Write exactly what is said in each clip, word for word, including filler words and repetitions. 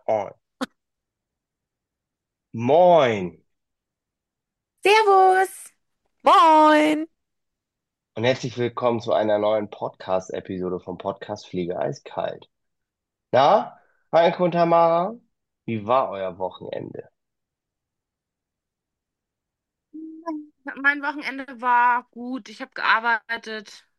On. Moin Servus! Moin! und herzlich willkommen zu einer neuen Podcast-Episode vom Podcast Fliege eiskalt. Na, Heiko und Tamara, wie war euer Wochenende? Mein Wochenende war gut. Ich habe gearbeitet.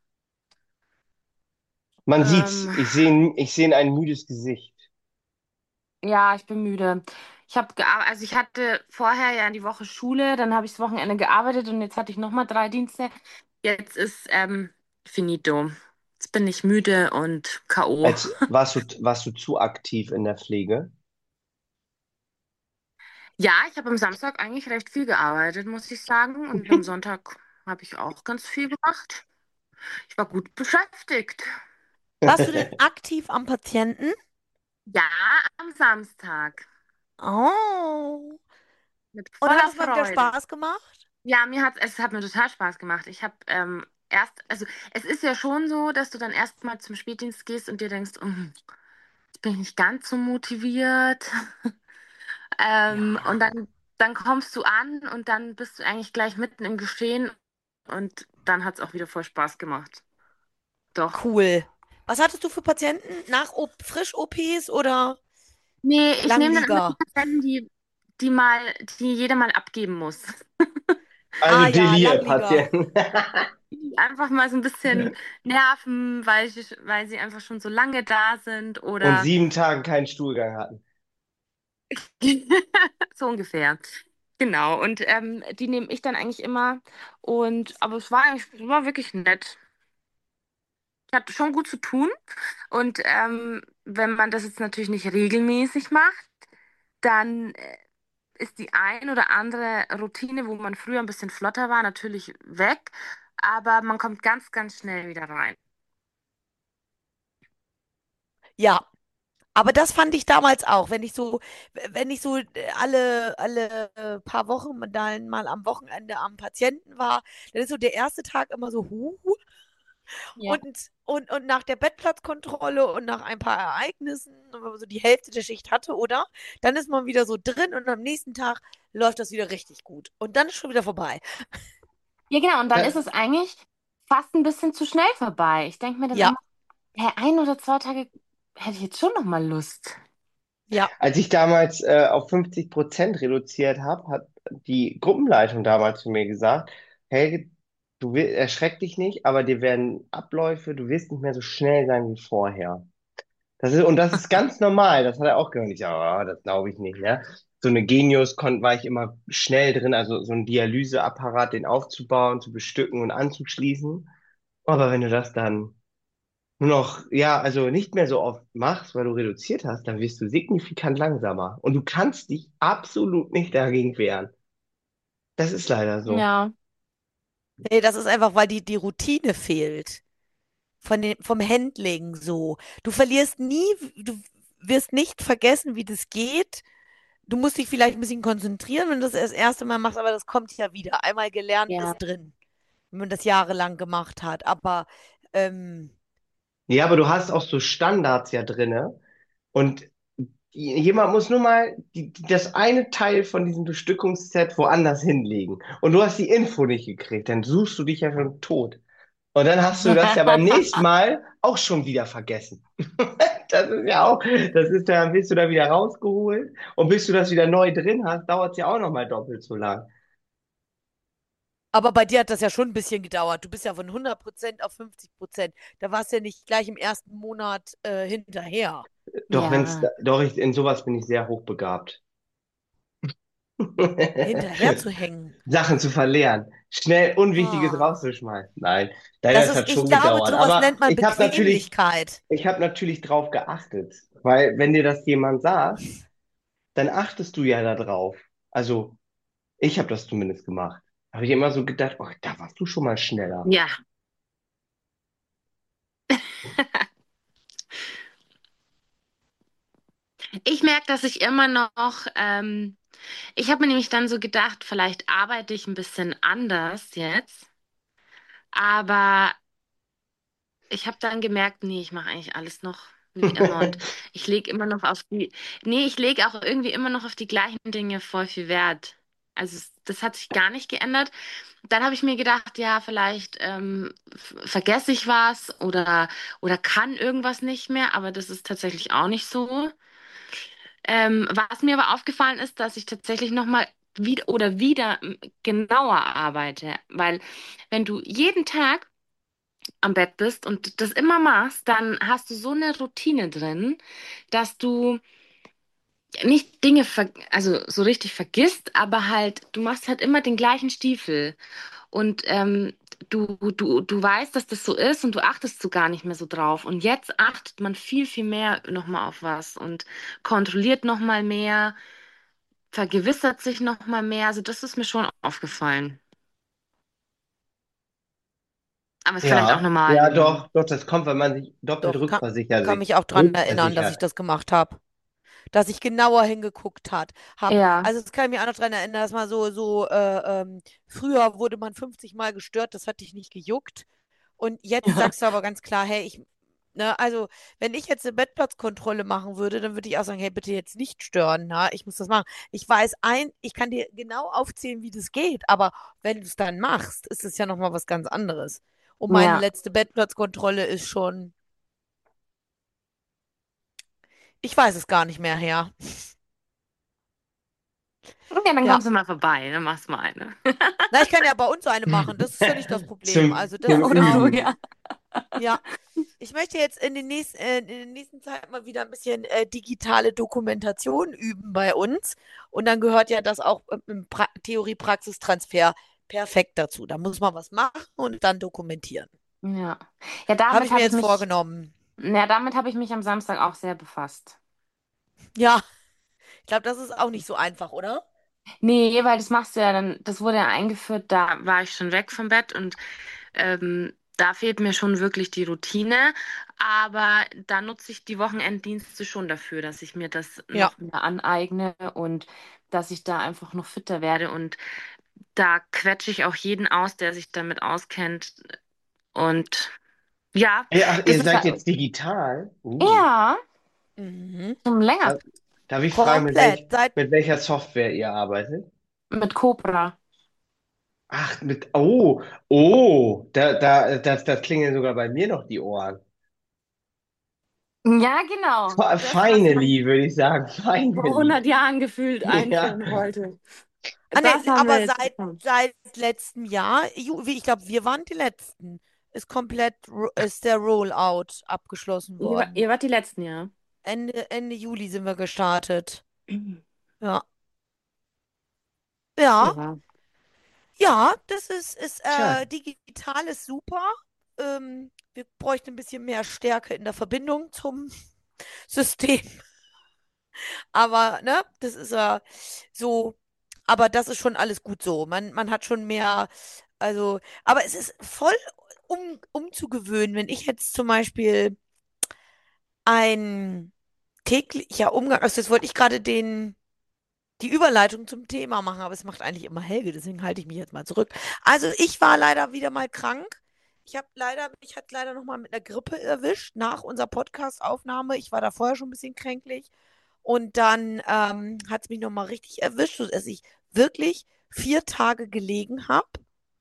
Man sieht's, Ähm, ich sehe ich seh ein müdes Gesicht. ja, ich bin müde. Ich habe gearbeitet, also ich hatte vorher ja die Woche Schule, dann habe ich das Wochenende gearbeitet und jetzt hatte ich nochmal drei Dienste. Jetzt ist ähm, finito. Jetzt bin ich müde und K O. Als warst du, warst du zu aktiv in der Pflege? Ja, ich habe am Samstag eigentlich recht viel gearbeitet, muss ich sagen. Und am Sonntag habe ich auch ganz viel gemacht. Ich war gut beschäftigt. Warst du denn aktiv am Patienten? Ja, am Samstag. Oh. Mit Und hat voller es mal wieder Freude. Spaß gemacht? Ja, mir hat es hat mir total Spaß gemacht. Ich habe ähm, erst, also es ist ja schon so, dass du dann erstmal zum Spätdienst gehst und dir denkst, "Mm, jetzt bin ich nicht ganz so motiviert." Ähm, und Ja, dann, dann kommst du an und dann bist du eigentlich gleich mitten im Geschehen und dann hat es auch wieder voll Spaß gemacht. Doch. Cool. Was hattest du für Patienten? Nach O- Frisch-O Ps oder Nee, ich nehme dann immer die Langlieger? Patienten, die, die mal, die jeder mal abgeben muss. also Ah die ja, hier, Langlieger. Patienten. Einfach mal so ein bisschen nerven, weil ich, weil sie einfach schon so lange da sind Und oder sieben Tage keinen Stuhlgang hatten. so ungefähr. Genau. Und ähm, die nehme ich dann eigentlich immer. Und aber es war eigentlich, es war wirklich nett. Ich hatte schon gut zu tun. Und ähm, wenn man das jetzt natürlich nicht regelmäßig macht, dann äh, ist die ein oder andere Routine, wo man früher ein bisschen flotter war, natürlich weg. Aber man kommt ganz, ganz schnell wieder rein. Ja, aber das fand ich damals auch. Wenn ich so, wenn ich so äh, alle, alle äh, paar Wochen dann mal am Wochenende am Patienten war, dann ist so der erste Tag immer so, huh, Ja. Und, und, und nach der Bettplatzkontrolle und nach ein paar Ereignissen, und wenn man so die Hälfte der Schicht hatte, oder? Dann ist man wieder so drin und am nächsten Tag läuft das wieder richtig gut. Und dann ist schon wieder vorbei. Ja, genau. Und dann ist Ja, es eigentlich fast ein bisschen zu schnell vorbei. Ich denke mir dann Ja, immer, hey, ein oder zwei Tage hätte ich jetzt schon noch mal Lust. ja. als ich damals äh, auf fünfzig Prozent reduziert habe, hat die Gruppenleitung damals zu mir gesagt, Helge, du will, erschreck dich nicht, aber dir werden Abläufe, du wirst nicht mehr so schnell sein wie vorher. Das ist, und das ist ganz normal, das hat er auch gehört. Ich, ja, das glaube ich nicht, ne? So eine Genius kon war ich immer schnell drin, also so ein Dialyseapparat, den aufzubauen, zu bestücken und anzuschließen. Aber wenn du das dann nur noch, ja, also nicht mehr so oft machst, weil du reduziert hast, dann wirst du signifikant langsamer. Und du kannst dich absolut nicht dagegen wehren. Das ist leider so. Ja, Nee, das ist einfach, weil die, die Routine fehlt. Von den, vom Handling so. Du verlierst nie, du wirst nicht vergessen, wie das geht. Du musst dich vielleicht ein bisschen konzentrieren, wenn du das das erste Mal machst, aber das kommt ja wieder. Einmal gelernt ja. ist drin, wenn man das jahrelang gemacht hat. Aber ähm, Ja, aber du hast auch so Standards ja drinne. Und jemand muss nur mal die, die, das eine Teil von diesem Bestückungsset woanders hinlegen. Und du hast die Info nicht gekriegt, dann suchst du dich ja schon tot. Und dann hast du das ja beim nächsten Mal auch schon wieder vergessen. Das ist ja auch, das ist ja, bist du da wieder rausgeholt und bis du das wieder neu drin hast, dauert es ja auch nochmal doppelt so lang. aber bei dir hat das ja schon ein bisschen gedauert. Du bist ja von hundert Prozent auf fünfzig Prozent. Da warst du ja nicht gleich im ersten Monat äh, hinterher. Doch, wenn's, Ja. doch, ich, in sowas bin ich sehr hochbegabt. Hinterher zu hängen. Sachen zu verlernen, schnell Unwichtiges Ah. rauszuschmeißen. Nein, nein, Das das ist, hat ich schon glaube, gedauert. sowas Aber nennt man ich habe natürlich, Bequemlichkeit. ich habe natürlich drauf geachtet, weil wenn dir das jemand sagt, dann achtest du ja da drauf. Also ich habe das zumindest gemacht. Habe ich immer so gedacht, oh, da warst du schon mal schneller. Ja. Ich merke, dass ich immer noch, ähm, ich habe mir nämlich dann so gedacht, vielleicht arbeite ich ein bisschen anders jetzt, aber ich habe dann gemerkt, nee, ich mache eigentlich alles noch. Wie immer. Und ich lege immer noch auf die, nee, ich lege auch irgendwie immer noch auf die gleichen Dinge voll viel Wert. Also es, das hat sich gar nicht geändert. Dann habe ich mir gedacht, ja, vielleicht ähm, f- vergesse ich was oder, oder kann irgendwas nicht mehr, aber das ist tatsächlich auch nicht so. Ähm, was mir aber aufgefallen ist, dass ich tatsächlich nochmal wieder oder wieder m, genauer arbeite, weil wenn du jeden Tag am Bett bist und das immer machst, dann hast du so eine Routine drin, dass du nicht Dinge ver also so richtig vergisst, aber halt, du machst halt immer den gleichen Stiefel. Und ähm, du, du, du weißt, dass das so ist und du achtest so gar nicht mehr so drauf. Und jetzt achtet man viel, viel mehr nochmal auf was und kontrolliert nochmal mehr, vergewissert sich nochmal mehr. Also das ist mir schon aufgefallen. Aber ist vielleicht auch Ja, normal ja, geworden. doch, doch, das kommt, wenn man sich doppelt Doch, kann, rückversichert, kann mich auch dran erinnern, dass ich rückversichert. das gemacht habe. Dass ich genauer hingeguckt hat, hab. Ja. Also das kann ich mich auch noch dran erinnern, dass man so, so, äh, ähm, früher wurde man fünfzig Mal gestört, das hat dich nicht gejuckt. Und jetzt sagst du aber ganz klar, hey, ich, ne, also wenn ich jetzt eine Bettplatzkontrolle machen würde, dann würde ich auch sagen, hey, bitte jetzt nicht stören, na, ich muss das machen. Ich weiß ein, ich kann dir genau aufzählen, wie das geht, aber wenn du es dann machst, ist es ja nochmal was ganz anderes. Und meine Ja. letzte Bettplatzkontrolle ist schon, ich weiß es gar nicht mehr her. Ja, dann Ja. kommst du mal vorbei, dann machst du mal eine. Na, ich kann ja bei uns eine machen, das ist ja nicht das Problem. Zum, Also das zum ist Oder so, auch, Üben. ja. ja. Ich möchte jetzt in den nächsten, äh, in der nächsten Zeit mal wieder ein bisschen äh, digitale Dokumentation üben bei uns. Und dann gehört ja das auch äh, im pra Theorie-Praxistransfer perfekt dazu. Da muss man was machen und dann dokumentieren. Ja. Ja, Habe damit ich mir habe ich jetzt mich, vorgenommen. ja, damit habe ich mich am Samstag auch sehr befasst. Ja, ich glaube, das ist auch nicht so einfach, oder? Nee, weil das machst du ja dann, das wurde ja eingeführt, da war ich schon weg vom Bett und ähm, da fehlt mir schon wirklich die Routine. Aber da nutze ich die Wochenenddienste schon dafür, dass ich mir das Ja. noch mehr aneigne und dass ich da einfach noch fitter werde. Und da quetsche ich auch jeden aus, der sich damit auskennt. Und ja, Ey, ach, das ihr ist seid ja, jetzt digital? Uh. ja, Mhm. schon länger Darf, darf ich fragen, mit Komplett. welch, Seit, mit welcher Software ihr arbeitet? mit Cobra. Ach, mit, oh, oh, da, da, das, das klingeln sogar bei mir noch die Ohren. Ja, genau. Fe- Das, was man Finally, würde ich sagen, vor finally. hundert Jahren gefühlt Ja. einführen wollte. ah, nee, Das haben wir aber jetzt seit, bekommen. seit letztem Jahr, Ju- wie- ich glaube, wir waren die Letzten, ist komplett, ro- ist der Rollout abgeschlossen Ihr, wa- worden. ihr wart die Letzten, ja. Ende, Ende Juli sind wir gestartet. Ja. Ja, Ja. ja, das ist, ist Tja. äh, digital ist super. Ähm, wir bräuchten ein bisschen mehr Stärke in der Verbindung zum System. Aber, ne, das ist ja so, aber das ist schon alles gut so. Man, man hat schon mehr, also, aber es ist voll um, umzugewöhnen, wenn ich jetzt zum Beispiel ein täglicher Umgang, also jetzt wollte ich gerade den, die Überleitung zum Thema machen, aber es macht eigentlich immer Helge, deswegen halte ich mich jetzt mal zurück. Also ich war leider wieder mal krank. Ich habe leider, mich hat leider noch mal mit einer Grippe erwischt nach unserer Podcast-Aufnahme. Ich war da vorher schon ein bisschen kränklich. Und dann ähm, hat es mich nochmal richtig erwischt, dass ich wirklich vier Tage gelegen habe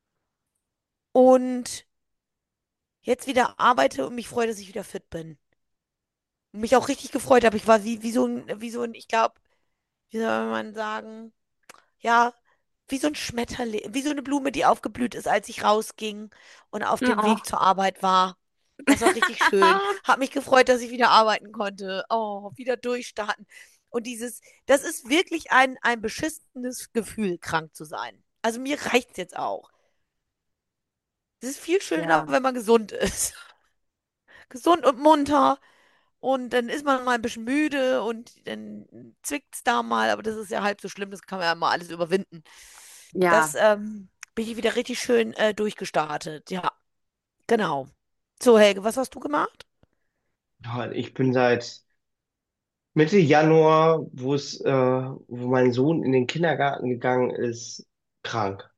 und jetzt wieder arbeite und mich freue, dass ich wieder fit bin. Und mich auch richtig gefreut habe. Ich war wie, wie so ein, wie so ein, ich glaube, wie soll man sagen, ja, wie so ein Schmetterling, wie so eine Blume, die aufgeblüht ist, als ich rausging und auf dem Oh. Weg zur Arbeit war. Das war richtig schön. Hab mich gefreut, dass ich wieder arbeiten konnte. Oh, wieder durchstarten. Und dieses, das ist wirklich ein, ein beschissenes Gefühl, krank zu sein. Also mir reicht's jetzt auch. Es ist viel schöner, Ja. wenn man gesund ist. Gesund und munter. Und dann ist man mal ein bisschen müde und dann zwickt's da mal, aber das ist ja halb so schlimm, das kann man ja mal alles überwinden. Das Ja. ähm, bin ich wieder richtig schön äh, durchgestartet. Ja, genau. So, Helge, was hast du gemacht? Ja, ich bin seit Mitte Januar, wo es, äh, wo mein Sohn in den Kindergarten gegangen ist, krank.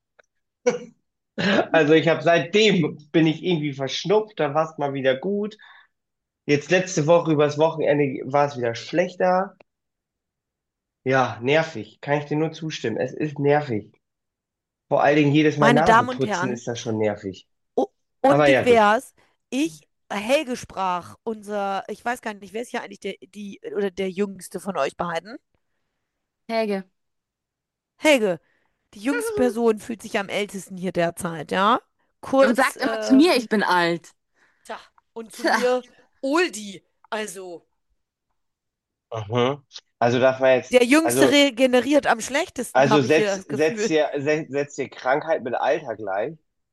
Also ich habe seitdem bin ich irgendwie verschnupft, dann war es mal wieder gut. Jetzt letzte Woche übers Wochenende war es wieder schlechter. Ja, nervig. Kann ich dir nur zustimmen. Es ist nervig. Vor allen Dingen jedes Mal Meine Nase Damen und putzen Herren, ist das schon nervig. oh, Aber und ja, wie gut. wär's? Ich, Helge sprach, unser, ich weiß gar nicht, wer ist hier eigentlich der, die, oder der Jüngste von euch beiden? Helge. Helge, die jüngste Person fühlt sich am ältesten hier derzeit, ja? Und Kurz, sagt immer zu mir, ich ähm, bin alt. tja, und zu Tja. mir Oldie, also Mhm. Also darf man jetzt, der Jüngste also, regeneriert am schlechtesten, also habe ich hier setzt, das setzt Gefühl. ihr, se- setzt ihr Krankheit mit Alter gleich?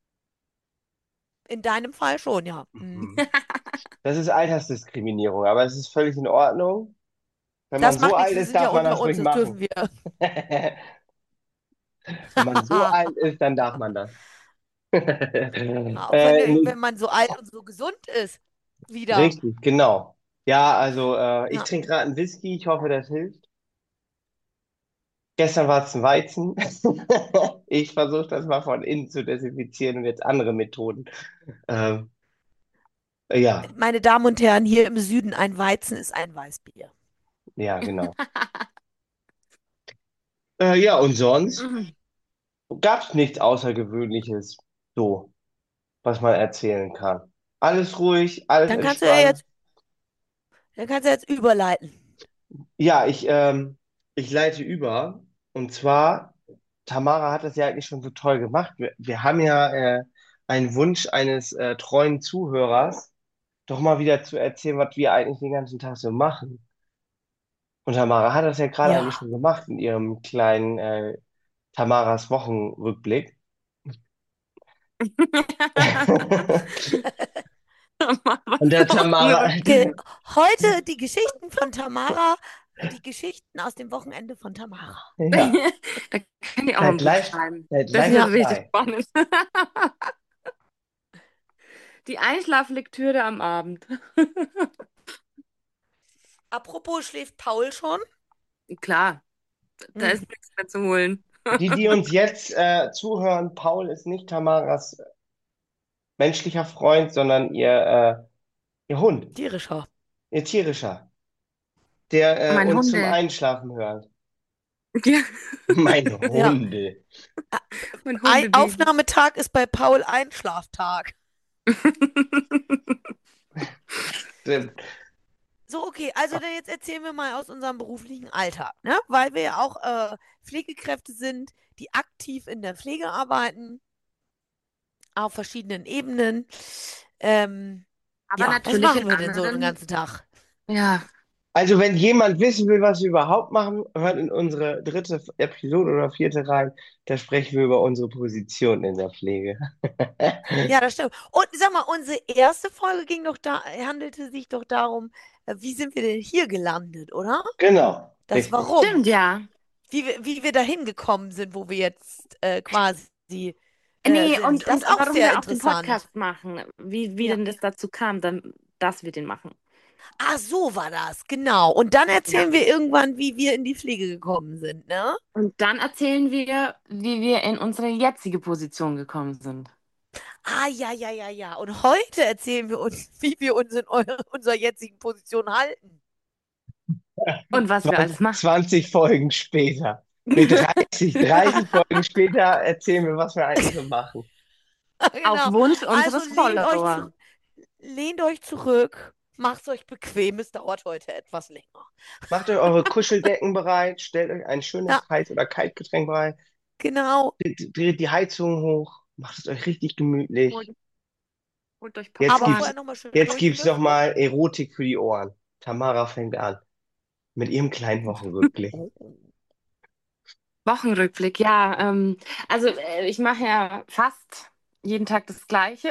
In deinem Fall schon, ja. Mhm. Mhm. Das ist Altersdiskriminierung, aber es ist völlig in Ordnung. Wenn man Das so macht nichts, alt wir ist, sind ja darf man unter das uns, ruhig das dürfen machen. wir. Wenn man so alt ist, dann darf man das. Auch wenn, Äh, nee, wenn man so alt und so gesund ist. Wieder. richtig, genau. Ja, also äh, ich Ja. trinke gerade einen Whisky, ich hoffe, das hilft. Gestern war es ein Weizen. Ich versuche das mal von innen zu desinfizieren und jetzt andere Methoden. Ähm, ja, Meine Damen und Herren, hier im Süden ein Weizen ist ein Weißbier. ja, genau. Äh, ja, und sonst Mhm. gab es nichts Außergewöhnliches, so, was man erzählen kann. Alles ruhig, alles Dann kannst du ja entspannt. jetzt, dann kannst du jetzt überleiten. Ja, ich, ähm, ich leite über. Und zwar, Tamara hat das ja eigentlich schon so toll gemacht. Wir, wir haben ja äh, einen Wunsch eines äh, treuen Zuhörers, doch mal wieder zu erzählen, was wir eigentlich den ganzen Tag so machen. Und Tamara hat das ja gerade eigentlich Ja. schon gemacht in ihrem kleinen äh, Tamaras Wochenrückblick. Mal Und der was Tamara, Ge Heute die Geschichten von Tamara, die Geschichten aus dem Wochenende von Tamara. ja, Da kann ich auch mal seid ein Buch live, schreiben. seid Das live wird Ja. richtig dabei. spannend. Die Einschlaflektüre am Abend. Apropos, schläft Paul schon? Klar, da Hm. ist nichts mehr zu holen. Die, die uns jetzt äh, zuhören, Paul ist nicht Tamaras menschlicher Freund, sondern ihr, äh, ihr Hund, Tierischer. ihr tierischer, der äh, Mein uns zum Hunde. Einschlafen hört. Ja, Meine Ja. Hunde. mein Ein Hundebaby. Aufnahmetag ist bei Paul Einschlaftag. Stimmt. So, okay, also dann jetzt erzählen wir mal aus unserem beruflichen Alltag, ne? Weil wir ja auch äh, Pflegekräfte sind, die aktiv in der Pflege arbeiten, auf verschiedenen Ebenen. Ähm, Aber ja, was natürlich in machen wir denn so den anderen, ganzen Tag? ja. Also, wenn jemand wissen will, was wir überhaupt machen, hört in unsere dritte Episode oder vierte rein. Da sprechen wir über unsere Position in der Pflege. Ja, das stimmt. Und sag mal, unsere erste Folge ging doch da, handelte sich doch darum, äh, wie sind wir denn hier gelandet, oder? Genau, Das richtig. Warum. Stimmt, ja. Wie wir, wie wir dahin gekommen sind, wo wir jetzt äh, quasi äh, Nee, und, sind. Das und ist auch warum sehr wir auch den interessant. Podcast machen, wie, wie Ja. denn das dazu kam, dann, dass wir den machen. Ah, so war das, genau. Und dann Ja. erzählen wir irgendwann, wie wir in die Pflege gekommen sind, ne? Und dann erzählen wir, wie wir in unsere jetzige Position gekommen sind. Ah, ja, ja, ja, ja. Und heute erzählen wir uns, wie wir uns in eu unserer jetzigen Position halten. Und was wir alles machen. zwanzig Folgen später. Nee, dreißig, dreißig Folgen später erzählen wir, was wir eigentlich so machen. Auf Genau. Wunsch Also unseres lehnt euch zu, Follower. lehnt euch zurück, macht euch bequem, es dauert heute etwas länger. Macht euch eure Kuscheldecken bereit, stellt euch ein Ja, schönes Heiß- oder Kaltgetränk bereit, genau. dreht, dreht die Heizung hoch, macht es euch richtig gemütlich. Holt, holt euch Jetzt Aber gibt's, vorher nochmal schön jetzt gibt's noch durchlüften. mal Erotik für die Ohren. Tamara fängt an mit ihrem kleinen Wochenrückblick. Wochenrückblick, ja. Ähm, also äh, ich mache ja fast jeden Tag das Gleiche.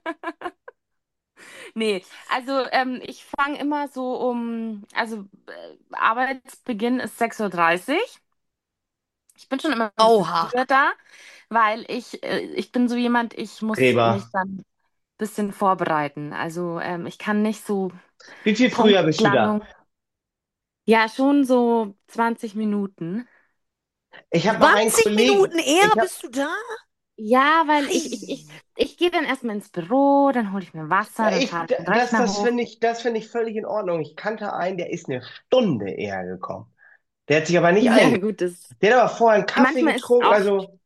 Nee, also ähm, ich fange immer so um, also äh, Arbeitsbeginn ist sechs Uhr. dreißig. Ich bin schon immer ein bisschen Oha. früher da, weil ich, äh, ich bin so jemand, ich muss mich Gräber. dann ein bisschen vorbereiten. Also ähm, ich kann nicht so Wie viel früher bist du da? Punktlandung. Ja, schon so zwanzig Minuten. Ich habe mal einen zwanzig Kollegen, Minuten eher ich habe bist du da? Ja, weil ich, ich, ich, Ei. ich gehe dann erstmal ins Büro, dann hole ich mir Wasser, Ja, dann ich, fahre ich den das, Rechner das hoch. finde ich, das finde ich völlig in Ordnung. Ich kannte einen, der ist eine Stunde eher gekommen. Der hat sich aber nicht Ja, einge... gut, das Der hat aber vorher einen Kaffee manchmal ist getrunken, auch, also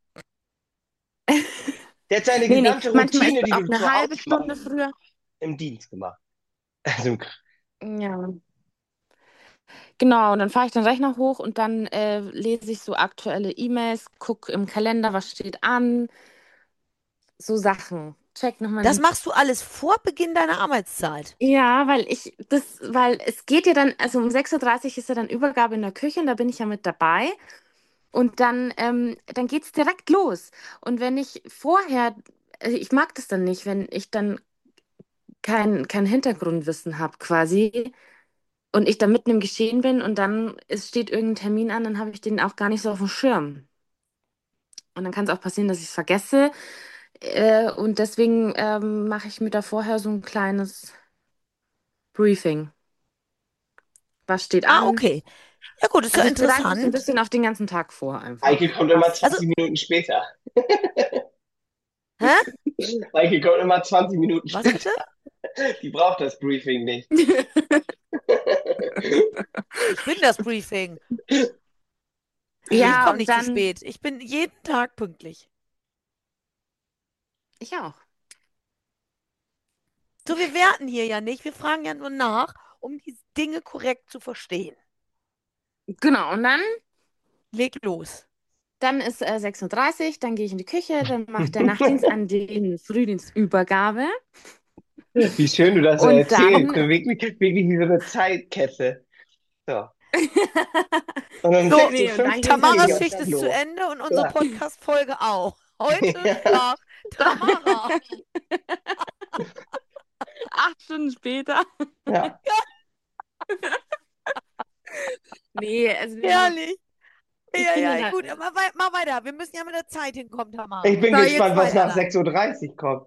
der hat seine nee, nee, gesamte manchmal ist Routine, die auch du eine zu halbe Hause machst, Stunde früher. im Dienst gemacht. Also, Ja, genau. Und dann fahre ich den Rechner hoch und dann äh, lese ich so aktuelle E-Mails, gucke im Kalender, was steht an, so Sachen. Check nochmal Das den. machst du alles vor Beginn deiner Arbeitszeit. Ja, weil ich das, weil es geht ja dann, also um sechs Uhr dreißig ist ja dann Übergabe in der Küche und da bin ich ja mit dabei. Und dann, ähm, dann geht's direkt los. Und wenn ich vorher, also ich mag das dann nicht, wenn ich dann kein, kein Hintergrundwissen habe quasi und ich da mitten im Geschehen bin und dann es steht irgendein Termin an, dann habe ich den auch gar nicht so auf dem Schirm. Und dann kann es auch passieren, dass ich es vergesse. Äh, und deswegen ähm, mache ich mir da vorher so ein kleines Briefing. Was steht Ah, an? okay. Ja gut, ist ja Also ich bereite mich so ein interessant. bisschen auf den ganzen Tag vor Eike einfach. kommt immer Was? Also, zwanzig Minuten später. hä? Eike kommt immer zwanzig Minuten Was später. bitte? Die braucht das Briefing nicht. Ich bin das Briefing. Ich Ja, komme und nicht zu dann, spät. Ich bin jeden Tag pünktlich. ich auch. So, wir werten hier ja nicht. Wir fragen ja nur nach, um die Dinge korrekt zu verstehen. Genau, und dann, Leg los. dann ist äh, sechs Uhr dreißig, dann gehe ich in die Küche, dann macht der Nachtdienst an den Frühdienstübergabe Wie schön du das so und erzählst. dann, So wirklich, wirklich wie so eine Zeitkette. So. Und um So, sechs Uhr nee, und dann fünfzig geht's geht die Tamaras auch los. Schicht schon ist zu los. Ende und unsere Ja. Podcast-Folge auch. Heute Ja. sprach Tamara. Acht Stunden später. Ja. Nee, also wir machen, Herrlich. wir Ja, kriegen ja, dann halt, gut, aber wei mal weiter. Wir müssen ja mit der Zeit hinkommen, Tamara. Ich bin So, jetzt gespannt, was nach weiter. sechs Uhr dreißig kommt.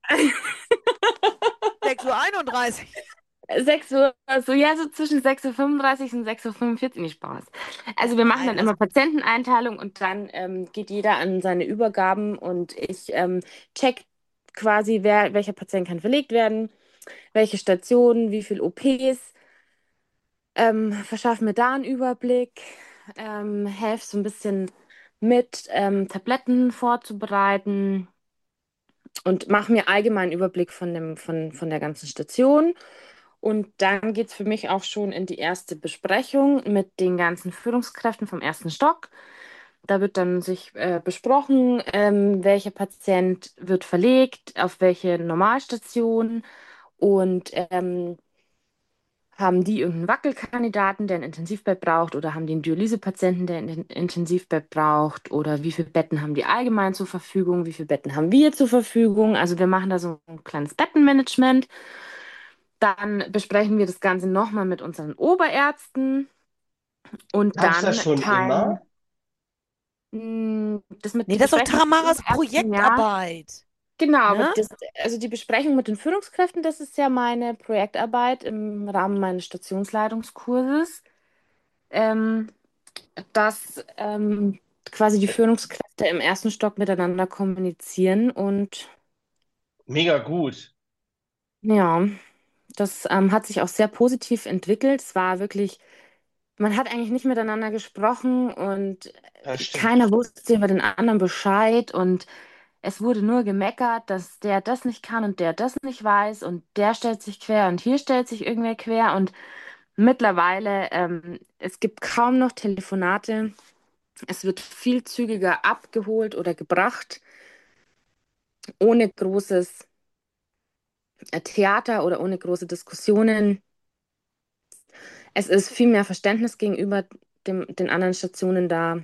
sechs Uhr einunddreißig. sechs Uhr, so ja, so zwischen sechs Uhr fünfunddreißig und sechs Uhr fünfundvierzig, nicht Spaß. Also wir machen Nein, dann alles immer gut. Patienteneinteilung und dann ähm, geht jeder an seine Übergaben und ich ähm, check quasi, wer, welcher Patient kann verlegt werden, welche Stationen, wie viel O Ps, ähm, verschaffe mir da einen Überblick, ähm, helfe so ein bisschen mit, ähm, Tabletten vorzubereiten und mache mir allgemeinen Überblick von dem, von, von der ganzen Station. Und dann geht es für mich auch schon in die erste Besprechung mit den ganzen Führungskräften vom ersten Stock. Da wird dann sich äh, besprochen, ähm, welcher Patient wird verlegt, auf welche Normalstation und ähm, haben die irgendeinen Wackelkandidaten, der ein Intensivbett braucht, oder haben die einen Dialysepatienten, der ein Intensivbett braucht, oder wie viele Betten haben die allgemein zur Verfügung, wie viele Betten haben wir zur Verfügung. Also wir machen da so ein kleines Bettenmanagement. Dann besprechen wir das Ganze nochmal mit unseren Oberärzten und Gab's das dann schon teilen immer? mh, das mit Nee, die das ist doch Besprechung mit den Tamaras Oberärzten, ja. Projektarbeit. Genau, aber Ne? das, also die Besprechung mit den Führungskräften, das ist ja meine Projektarbeit im Rahmen meines Stationsleitungskurses. Ähm, dass ähm, quasi die Führungskräfte im ersten Stock miteinander kommunizieren und Mega gut. ja, das ähm, hat sich auch sehr positiv entwickelt. Es war wirklich, man hat eigentlich nicht miteinander gesprochen und Das stimmt. keiner wusste über den anderen Bescheid und es wurde nur gemeckert, dass der das nicht kann und der das nicht weiß und der stellt sich quer und hier stellt sich irgendwer quer und mittlerweile, ähm, es gibt kaum noch Telefonate. Es wird viel zügiger abgeholt oder gebracht, ohne großes äh, Theater oder ohne große Diskussionen. Es ist viel mehr Verständnis gegenüber dem, den anderen Stationen da.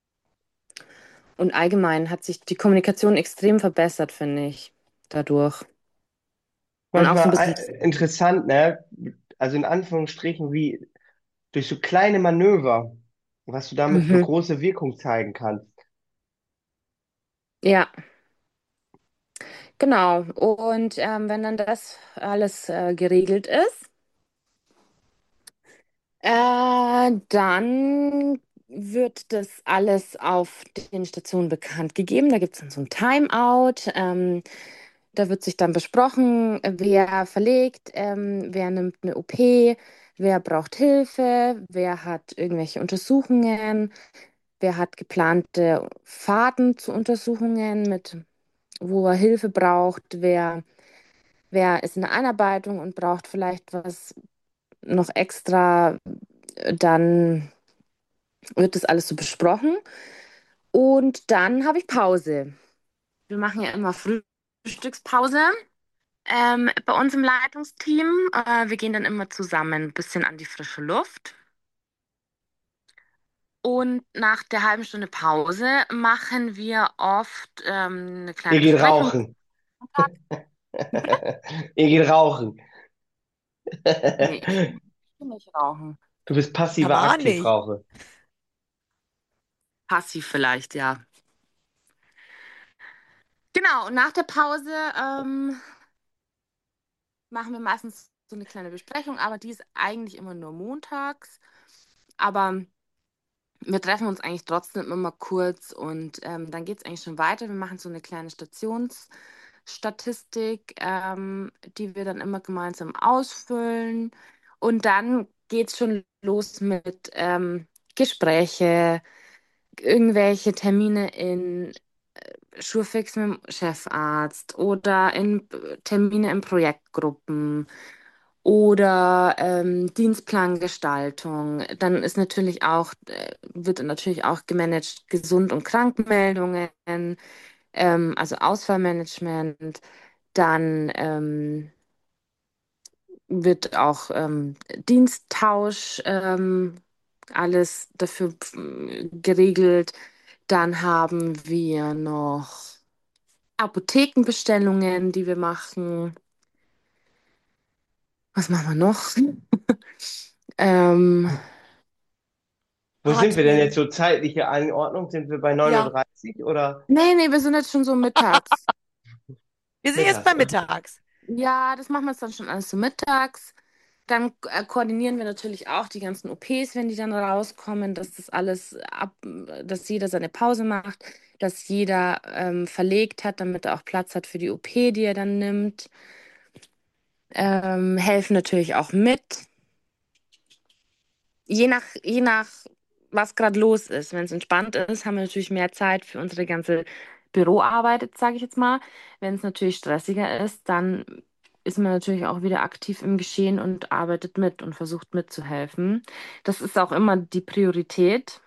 Und allgemein hat sich die Kommunikation extrem verbessert, finde ich, dadurch. Und auch so ein Manchmal bisschen. äh, interessant, ne? Also in Anführungsstrichen, wie durch so kleine Manöver, was du damit für Mhm. große Wirkung zeigen kannst. Ja, genau. Und ähm, wenn dann das alles äh, geregelt ist, Äh, dann wird das alles auf den Stationen bekannt gegeben. Da gibt es dann so ein Timeout. Ähm, Da wird sich dann besprochen, wer verlegt, ähm, wer nimmt eine O P, wer braucht Hilfe, wer hat irgendwelche Untersuchungen, wer hat geplante Fahrten zu Untersuchungen, mit, wo er Hilfe braucht, wer, wer ist in der Einarbeitung und braucht vielleicht was noch extra. Dann wird das alles so besprochen. Und dann habe ich Pause. Wir machen ja immer Frühstückspause. Ähm, bei uns im Leitungsteam, äh, wir gehen dann immer zusammen ein bisschen an die frische Luft. Und nach der halben Stunde Pause machen wir oft ähm, eine Ihr kleine geht Besprechung. rauchen. Bitte? Ihr geht rauchen. Nee, ich will nicht rauchen. Du bist Aber passiver auch nicht. Aktivraucher. Passiv vielleicht, ja. Genau, und nach der Pause ähm, machen wir meistens so eine kleine Besprechung, aber die ist eigentlich immer nur montags. Aber wir treffen uns eigentlich trotzdem immer kurz und ähm, dann geht es eigentlich schon weiter. Wir machen so eine kleine Stationsstatistik, ähm, die wir dann immer gemeinsam ausfüllen. Und dann geht es schon los mit ähm, Gespräche, irgendwelche Termine in Schurfix mit dem Chefarzt oder in Termine in Projektgruppen oder ähm, Dienstplangestaltung. Dann ist natürlich auch, äh, wird natürlich auch gemanagt Gesund- und Krankmeldungen, ähm, also Ausfallmanagement. Dann ähm, wird auch ähm, Diensttausch ähm, alles dafür äh, geregelt. Dann haben wir noch Apothekenbestellungen, die wir machen. Was machen wir noch? Ähm, Wo sind wir denn Atmen. jetzt so zeitliche Einordnung? Sind wir bei Ja. neun Uhr dreißig oder nee, nee, wir sind jetzt schon so mittags. Wir sind jetzt mittags? bei mittags. Ja, das machen wir jetzt dann schon alles so mittags. Dann äh, koordinieren wir natürlich auch die ganzen O Ps, wenn die dann rauskommen, dass das alles ab, dass jeder seine Pause macht, dass jeder ähm, verlegt hat, damit er auch Platz hat für die O P, die er dann nimmt. Ähm, helfen natürlich auch mit. Je nach, je nach, was gerade los ist. Wenn es entspannt ist, haben wir natürlich mehr Zeit für unsere ganze Büroarbeit, sage ich jetzt mal. Wenn es natürlich stressiger ist, dann ist man natürlich auch wieder aktiv im Geschehen und arbeitet mit und versucht mitzuhelfen. Das ist auch immer die Priorität.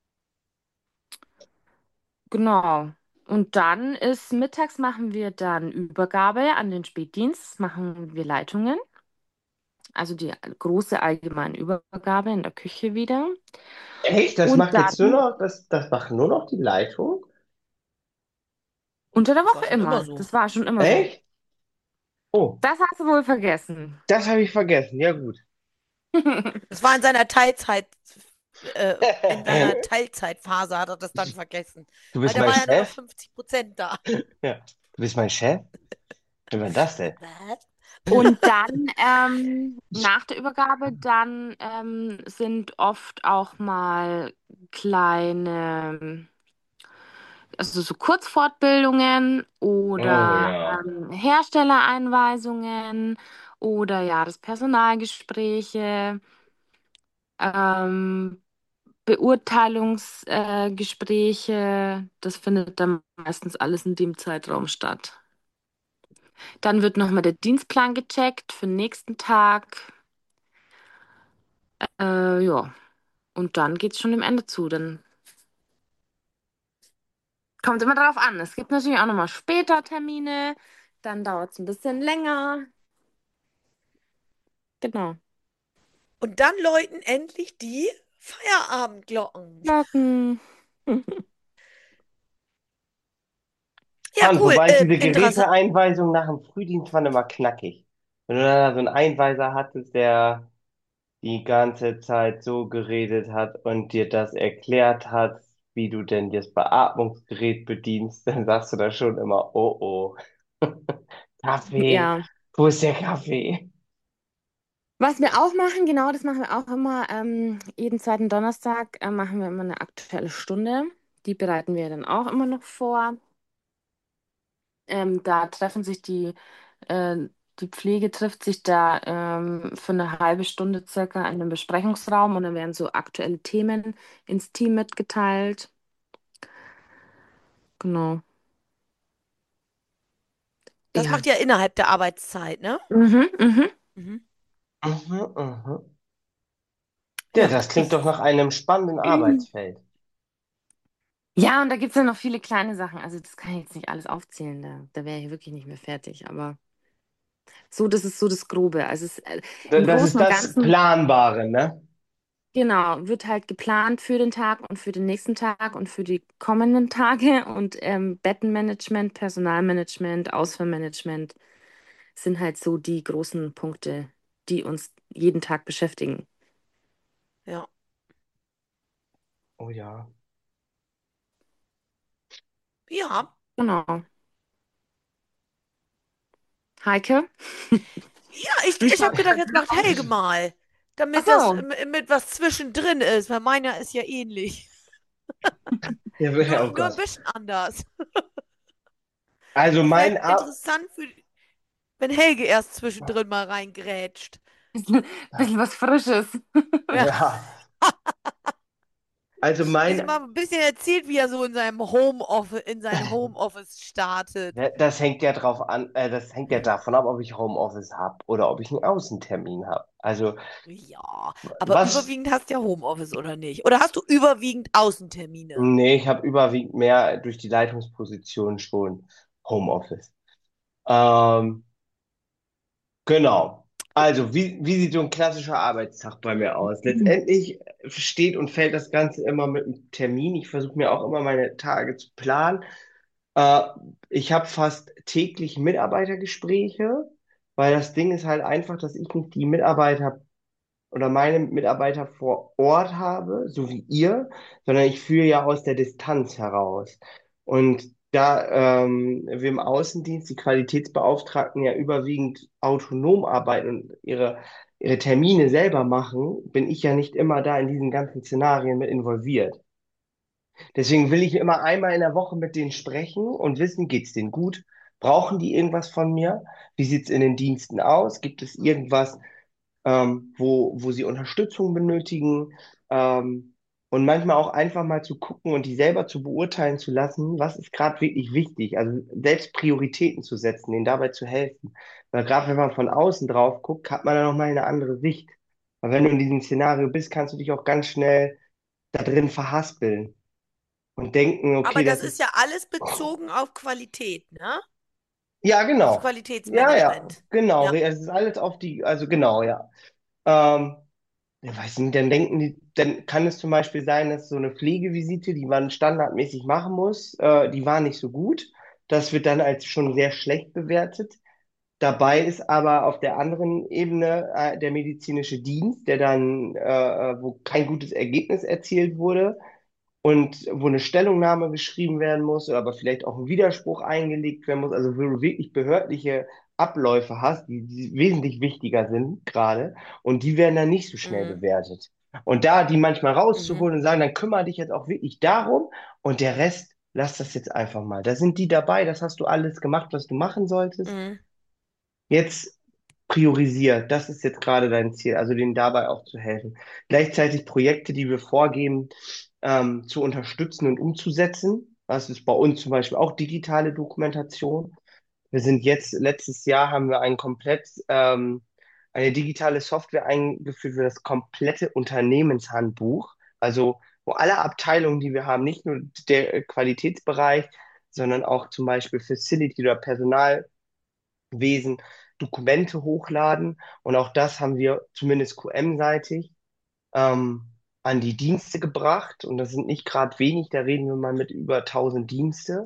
Genau. Und dann ist mittags machen wir dann Übergabe an den Spätdienst, das machen wir Leitungen, also die große allgemeine Übergabe in der Küche wieder. Echt? Das Und macht dann jetzt nur noch, das, das macht nur noch die Leitung? unter der Das war Woche schon immer immer. so. Das war schon immer so. Echt? Oh, Das hast du wohl vergessen. das habe ich vergessen. Ja, gut. Das war in seiner Teilzeit, äh, in seiner Teilzeitphase hat er das dann vergessen. Du Weil bist der mein war ja nur noch Chef? fünfzig Prozent da. Ja. Du bist mein Chef? Wer war das denn? Was? Und dann ähm, nach der Übergabe, dann ähm, sind oft auch mal kleine, also so Kurzfortbildungen Oh oder ja. ähm, Herstellereinweisungen oder Jahrespersonalgespräche, ähm, Beurteilungsgespräche. Äh, Gespräche. Das findet dann meistens alles in dem Zeitraum statt. Dann wird nochmal der Dienstplan gecheckt für den nächsten Tag. Äh, ja, und dann geht es schon dem Ende zu. Dann kommt immer darauf an. Es gibt natürlich auch nochmal später Termine. Dann dauert es ein bisschen länger. Genau. Und dann läuten endlich die Feierabendglocken. Glocken. Ja, Fand, cool. wobei ich Äh, diese interessant. Geräteeinweisung nach dem Frühdienst fand immer knackig. Wenn du dann so einen Einweiser hattest, der die ganze Zeit so geredet hat und dir das erklärt hat, wie du denn das Beatmungsgerät bedienst, dann sagst du da schon immer, oh oh, Kaffee, Ja. wo ist der Kaffee? Was wir auch machen, genau, das machen wir auch immer. Ähm, jeden zweiten Donnerstag äh, machen wir immer eine aktuelle Stunde. Die bereiten wir dann auch immer noch vor. Ähm, da treffen sich die, äh, die Pflege trifft sich da ähm, für eine halbe Stunde circa in einem Besprechungsraum und dann werden so aktuelle Themen ins Team mitgeteilt. Genau. Das Ja. macht ihr innerhalb der Arbeitszeit, ne? Mhm, mhm. Mhm. Mhm, mhm. Ja, Ja, das klingt ich. doch nach einem spannenden Arbeitsfeld. Ja, und da gibt es ja noch viele kleine Sachen. Also das kann ich jetzt nicht alles aufzählen. Da, da wäre ich wirklich nicht mehr fertig. Aber so, das ist so das Grobe. Also es, äh, Da- im Das Großen ist und das Ganzen, Planbare, ne? genau, wird halt geplant für den Tag und für den nächsten Tag und für die kommenden Tage. Und ähm, Bettenmanagement, Personalmanagement, Ausfallmanagement sind halt so die großen Punkte, die uns jeden Tag beschäftigen. Ja. Oh ja. Ja. Genau. Heike, Ja, ich, wie ich habe schaut's bei gedacht, jetzt dir macht Helge aus? mal. Ach Damit das so. m- mit was zwischendrin ist, weil meiner ist ja ähnlich. Ja, Nur, oh nur ein Gott. bisschen anders. Also Das wäre mein Ab... interessant, für, wenn Helge erst zwischendrin mal reingrätscht. Bisschen, bisschen was Frisches. Ja. Ja, also Bisschen mal mein... ein bisschen erzählt, wie er so in seinem Homeoffice, in sein Homeoffice startet. Ja, das hängt ja drauf an, äh, das hängt ja davon ab, ob ich Homeoffice habe oder ob ich einen Außentermin habe. Also Ja, aber was... überwiegend hast du ja Homeoffice oder nicht? Oder hast du überwiegend Außentermine? Nee, ich habe überwiegend mehr durch die Leitungsposition schon Homeoffice. Ähm, Genau. Also, wie, wie sieht so ein klassischer Arbeitstag bei mir aus? Letztendlich steht und fällt das Ganze immer mit einem Termin. Ich versuche mir auch immer meine Tage zu planen. Äh, Ich habe fast täglich Mitarbeitergespräche, weil das Ding ist halt einfach, dass ich nicht die Mitarbeiter oder meine Mitarbeiter vor Ort habe, so wie ihr, sondern ich führe ja aus der Distanz heraus. Und da ähm, wir im Außendienst, die Qualitätsbeauftragten ja überwiegend autonom arbeiten und ihre, ihre Termine selber machen, bin ich ja nicht immer da in diesen ganzen Szenarien mit involviert. Deswegen will ich immer einmal in der Woche mit denen sprechen und wissen, geht's denen gut? Brauchen die irgendwas von mir? Wie sieht's in den Diensten aus? Gibt es irgendwas, ähm, wo, wo sie Unterstützung benötigen, ähm, und manchmal auch einfach mal zu gucken und die selber zu beurteilen zu lassen, was ist gerade wirklich wichtig, also selbst Prioritäten zu setzen, denen dabei zu helfen. Weil gerade wenn man von außen drauf guckt, hat man da nochmal eine andere Sicht. Weil wenn du in diesem Szenario bist, kannst du dich auch ganz schnell da drin verhaspeln und denken, Aber okay, das das ist ja ist, alles bezogen auf Qualität, ne? ja, Aufs genau. Ja, ja, Qualitätsmanagement. genau. Ja. Es ist alles auf die, also genau, ja. Ähm, Ja, weiß nicht, dann denken die, dann kann es zum Beispiel sein, dass so eine Pflegevisite, die man standardmäßig machen muss, äh, die war nicht so gut. Das wird dann als schon sehr schlecht bewertet. Dabei ist aber auf der anderen Ebene äh, der medizinische Dienst, der dann, äh, äh, wo kein gutes Ergebnis erzielt wurde und wo eine Stellungnahme geschrieben werden muss, oder aber vielleicht auch ein Widerspruch eingelegt werden muss, also wo du wirklich behördliche Abläufe hast, die, die wesentlich wichtiger sind gerade, und die werden dann nicht so schnell Mhm. bewertet. Und da die manchmal Mhm. rauszuholen und sagen, dann kümmere dich jetzt auch wirklich darum und der Rest, lass das jetzt einfach mal. Da sind die dabei, das hast du alles gemacht, was du machen solltest. Mhm. Jetzt priorisier, das ist jetzt gerade dein Ziel, also denen dabei auch zu helfen. Gleichzeitig Projekte, die wir vorgeben, ähm, zu unterstützen und umzusetzen. Das ist bei uns zum Beispiel auch digitale Dokumentation. Wir sind jetzt, letztes Jahr haben wir ein komplett, ähm, eine digitale Software eingeführt für das komplette Unternehmenshandbuch. Also, wo alle Abteilungen, die wir haben, nicht nur der äh, Qualitätsbereich, sondern auch zum Beispiel Facility oder Personal, Wesen Dokumente hochladen. Und auch das haben wir zumindest Q M-seitig ähm, an die Dienste gebracht. Und das sind nicht gerade wenig, da reden wir mal mit über tausend Dienste.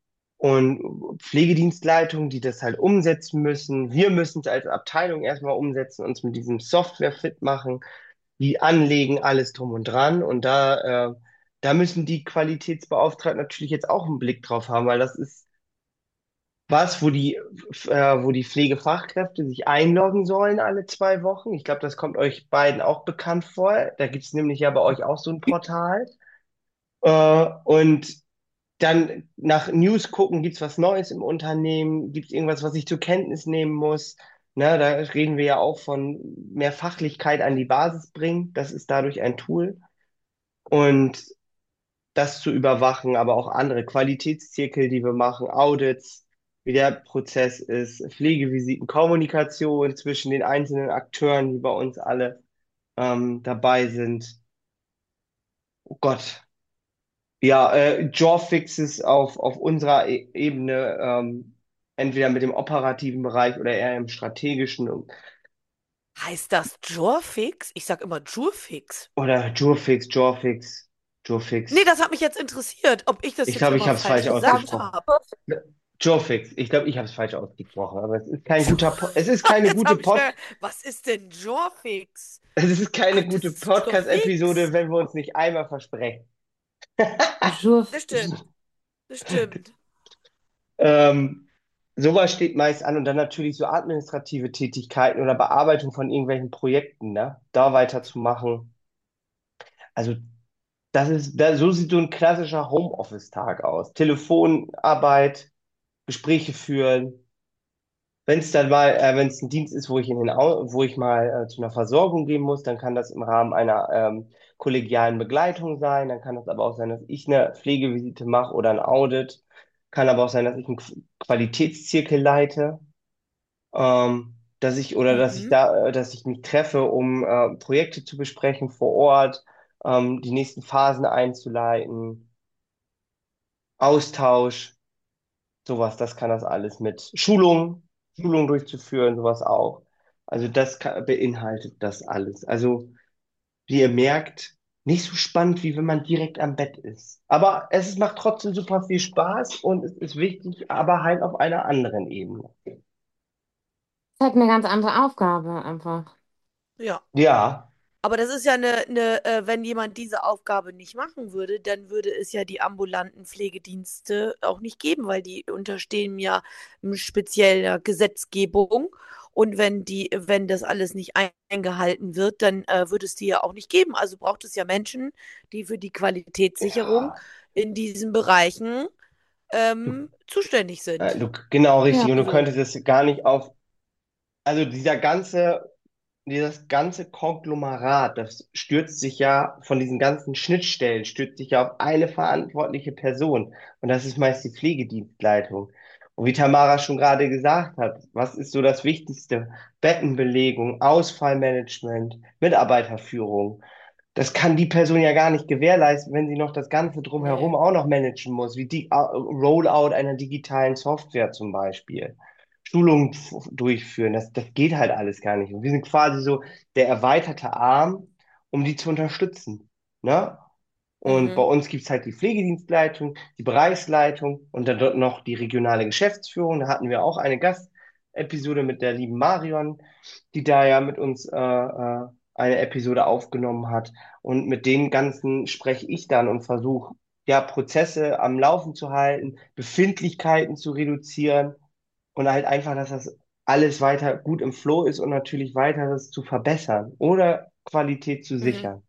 Und Pflegedienstleitungen, die das halt umsetzen müssen. Wir müssen es als Abteilung erstmal umsetzen, uns mit diesem Software fit machen, die anlegen, alles drum und dran. Und da, äh, da müssen die Qualitätsbeauftragten natürlich jetzt auch einen Blick drauf haben, weil das ist was, wo die, äh, wo die Pflegefachkräfte sich einloggen sollen alle zwei Wochen. Ich glaube, das kommt euch beiden auch bekannt vor. Da gibt es nämlich ja bei euch auch so ein Portal. Äh, und dann nach News gucken, gibt es was Neues im Unternehmen, gibt es irgendwas, was ich zur Kenntnis nehmen muss. Ne, da reden wir ja auch von mehr Fachlichkeit an die Basis bringen. Das ist dadurch ein Tool. Und das zu überwachen, aber auch andere Qualitätszirkel, die wir machen, Audits, wie der Prozess ist, Pflegevisiten, Kommunikation zwischen den einzelnen Akteuren, die bei uns alle ähm, dabei sind. Oh Gott. Ja, äh, Jawfixes auf, auf unserer e Ebene, ähm, entweder mit dem operativen Bereich oder eher im strategischen Heißt das Jawfix? Ich sag immer Jurfix. oder Jawfix, Jawfix, Nee, Jawfix. das hat mich jetzt interessiert, ob ich das Ich jetzt glaube, ich immer habe es falsch falsch gesagt ausgesprochen. habe. Jawfix. Ich glaube, ich habe es falsch ausgesprochen, aber es ist kein guter, Po- es ist keine Jetzt gute habe ich Pod, mir, was ist denn Jawfix? es ist Ach, keine das gute ist doch Podcast-Episode, fix. wenn wir uns nicht einmal versprechen. Schurf. Das stimmt, das stimmt. Ähm, sowas steht meist an und dann natürlich so administrative Tätigkeiten oder Bearbeitung von irgendwelchen Projekten, ne? Da weiterzumachen. Also das ist, da, so sieht so ein klassischer Homeoffice-Tag aus. Telefonarbeit, Gespräche führen. Wenn es dann mal, äh, wenn es ein Dienst ist, wo ich in den, Au wo ich mal äh, zu einer Versorgung gehen muss, dann kann das im Rahmen einer ähm, kollegialen Begleitung sein. Dann kann das aber auch sein, dass ich eine Pflegevisite mache oder ein Audit. Kann aber auch sein, dass ich einen Qu- Qualitätszirkel leite, ähm, dass ich oder dass ich Mhm, da, äh, dass ich mich treffe, um äh, Projekte zu besprechen vor Ort, ähm, die nächsten Phasen einzuleiten, Austausch. Sowas, das kann das alles mit Schulung, Schulung durchzuführen, sowas auch. Also das kann, beinhaltet das alles. Also wie ihr merkt, nicht so spannend, wie wenn man direkt am Bett ist. Aber es macht trotzdem super viel Spaß und es ist wichtig, aber halt auf einer anderen Ebene. Das ist halt eine ganz andere Aufgabe einfach. ja. Ja, Aber das ist ja eine, eine äh, wenn jemand diese Aufgabe nicht machen würde, dann würde es ja die ambulanten Pflegedienste auch nicht geben, weil die unterstehen ja ähm, spezieller Gesetzgebung. Und wenn die, wenn das alles nicht eingehalten wird, dann äh, würde es die ja auch nicht geben. Also braucht es ja Menschen, die für die Qualitätssicherung ja, in diesen Bereichen du, ähm, zuständig äh, sind. du, genau Ja. richtig. Und du Also, könntest es gar nicht auf, also dieser ganze dieses ganze Konglomerat, das stürzt sich ja von diesen ganzen Schnittstellen, stürzt sich ja auf eine verantwortliche Person. Und das ist meist die Pflegedienstleitung. Und wie Tamara schon gerade gesagt hat, was ist so das Wichtigste? Bettenbelegung, Ausfallmanagement, Mitarbeiterführung. Das kann die Person ja gar nicht gewährleisten, wenn sie noch das Ganze drumherum nee. auch noch managen muss, wie die äh, Rollout einer digitalen Software zum Beispiel. Schulungen f- durchführen, das, das geht halt alles gar nicht. Und wir sind quasi so der erweiterte Arm, um die zu unterstützen. Ne? Und bei Mhm. uns gibt's halt die Pflegedienstleitung, die Bereichsleitung und dann dort noch die regionale Geschäftsführung. Da hatten wir auch eine Gastepisode mit der lieben Marion, die da ja mit uns äh, äh, eine Episode aufgenommen hat. Und mit den ganzen spreche ich dann und versuche, ja, Prozesse am Laufen zu halten, Befindlichkeiten zu reduzieren und halt einfach, dass das alles weiter gut im Flow ist und natürlich weiteres zu verbessern oder Qualität zu Mhm. sichern.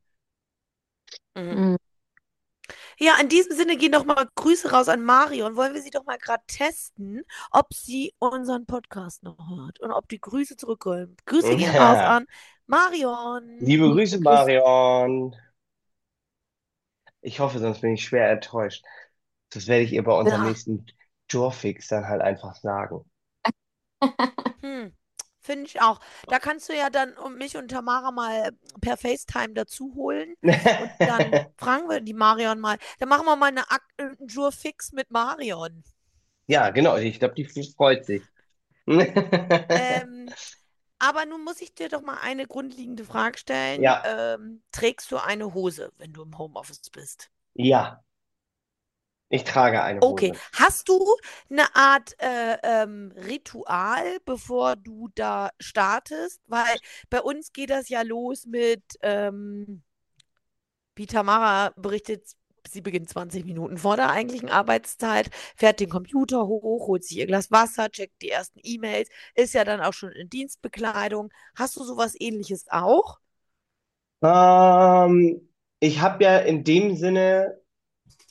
Mhm. Mhm. Ja, in diesem Sinne gehen doch mal Grüße raus an Marion. Wollen wir sie doch mal gerade testen, ob sie unseren Podcast noch hört und ob die Grüße zurückkommen. Grüße gehen raus Ja. an Marion. Liebe Liebe Grüße, Grüße. Marion. Ich hoffe, sonst bin ich schwer enttäuscht. Das werde ich ihr bei unserem Ja. nächsten Jawfix dann halt einfach sagen. Hm. Finde ich auch. Da kannst du ja dann um mich und Tamara mal per FaceTime dazu holen und dann fragen wir die Marion mal. Dann machen wir mal eine Ak einen Jurfix mit Marion. Ja, genau. Ich glaube, die freut sich. Ähm, aber nun muss ich dir doch mal eine grundlegende Frage stellen. Ja, Ähm, trägst du eine Hose, wenn du im Homeoffice bist? ja. Ich trage eine Okay. Hose. Hast du eine Art äh, ähm, Ritual, bevor du da startest? Weil bei uns geht das ja los mit, ähm, wie Tamara berichtet, sie beginnt zwanzig Minuten vor der eigentlichen Arbeitszeit, fährt den Computer hoch, holt sich ihr Glas Wasser, checkt die ersten E-Mails, ist ja dann auch schon in Dienstbekleidung. Hast du sowas Ähnliches auch? Ähm, ich habe ja in dem Sinne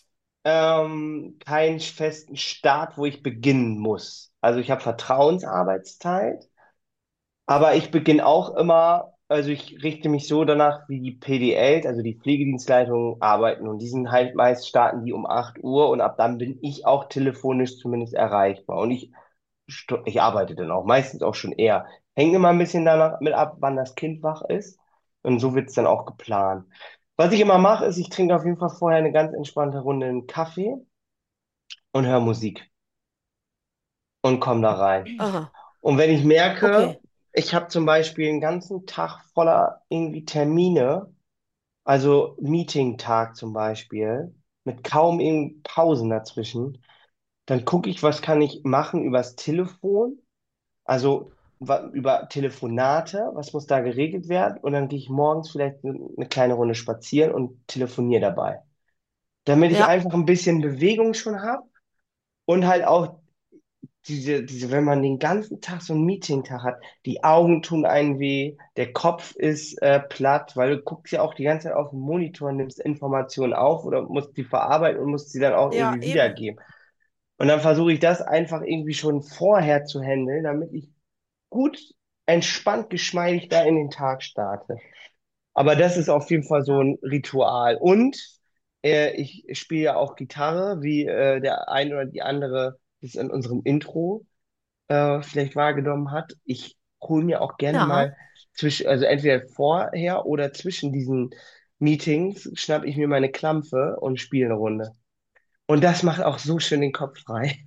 ähm, keinen festen Start, wo ich beginnen muss. Also ich habe Vertrauensarbeitszeit, aber ich beginne auch immer, also ich richte mich so danach, wie die P D Ls, also die Pflegedienstleitungen, arbeiten. Und die sind halt meist, starten die um acht Uhr und ab dann bin ich auch telefonisch zumindest erreichbar. Und ich, sto- ich arbeite dann auch, meistens auch schon eher. Hängt immer ein bisschen danach mit ab, wann das Kind wach ist. Und so wird es dann auch geplant. Was ich immer mache, ist, ich trinke auf jeden Fall vorher eine ganz entspannte Runde einen Kaffee und höre Musik und komme da rein. Aha, Und wenn ich merke, okay. ich habe zum Beispiel einen ganzen Tag voller irgendwie Termine, also Meeting-Tag zum Beispiel, mit kaum irgendwie Pausen dazwischen, dann gucke ich, was kann ich machen übers Telefon, also wa- über Telefonate, was muss da geregelt werden, und dann gehe ich morgens vielleicht eine eine kleine Runde spazieren und telefoniere dabei, damit ich Ja, einfach ein bisschen Bewegung schon habe und halt auch diese, diese, wenn man den ganzen Tag so einen Meeting-Tag hat, die Augen tun einen weh, der Kopf ist äh, platt, weil du guckst ja auch die ganze Zeit auf den Monitor, nimmst Informationen auf oder musst die verarbeiten und musst sie dann auch ja, irgendwie eben. wiedergeben. Und dann versuche ich das einfach irgendwie schon vorher zu handeln, damit ich gut, entspannt, geschmeidig da in den Tag starte. Aber das ist auf jeden Fall so ein Ritual. Und äh, ich spiele ja auch Gitarre, wie äh, der ein oder die andere das in unserem Intro äh, vielleicht wahrgenommen hat. Ich hole mir auch gerne Ja. mal zwischen, also entweder vorher oder zwischen diesen Meetings schnapp ich mir meine Klampfe und spiele eine Runde. Und das macht auch so schön den Kopf frei.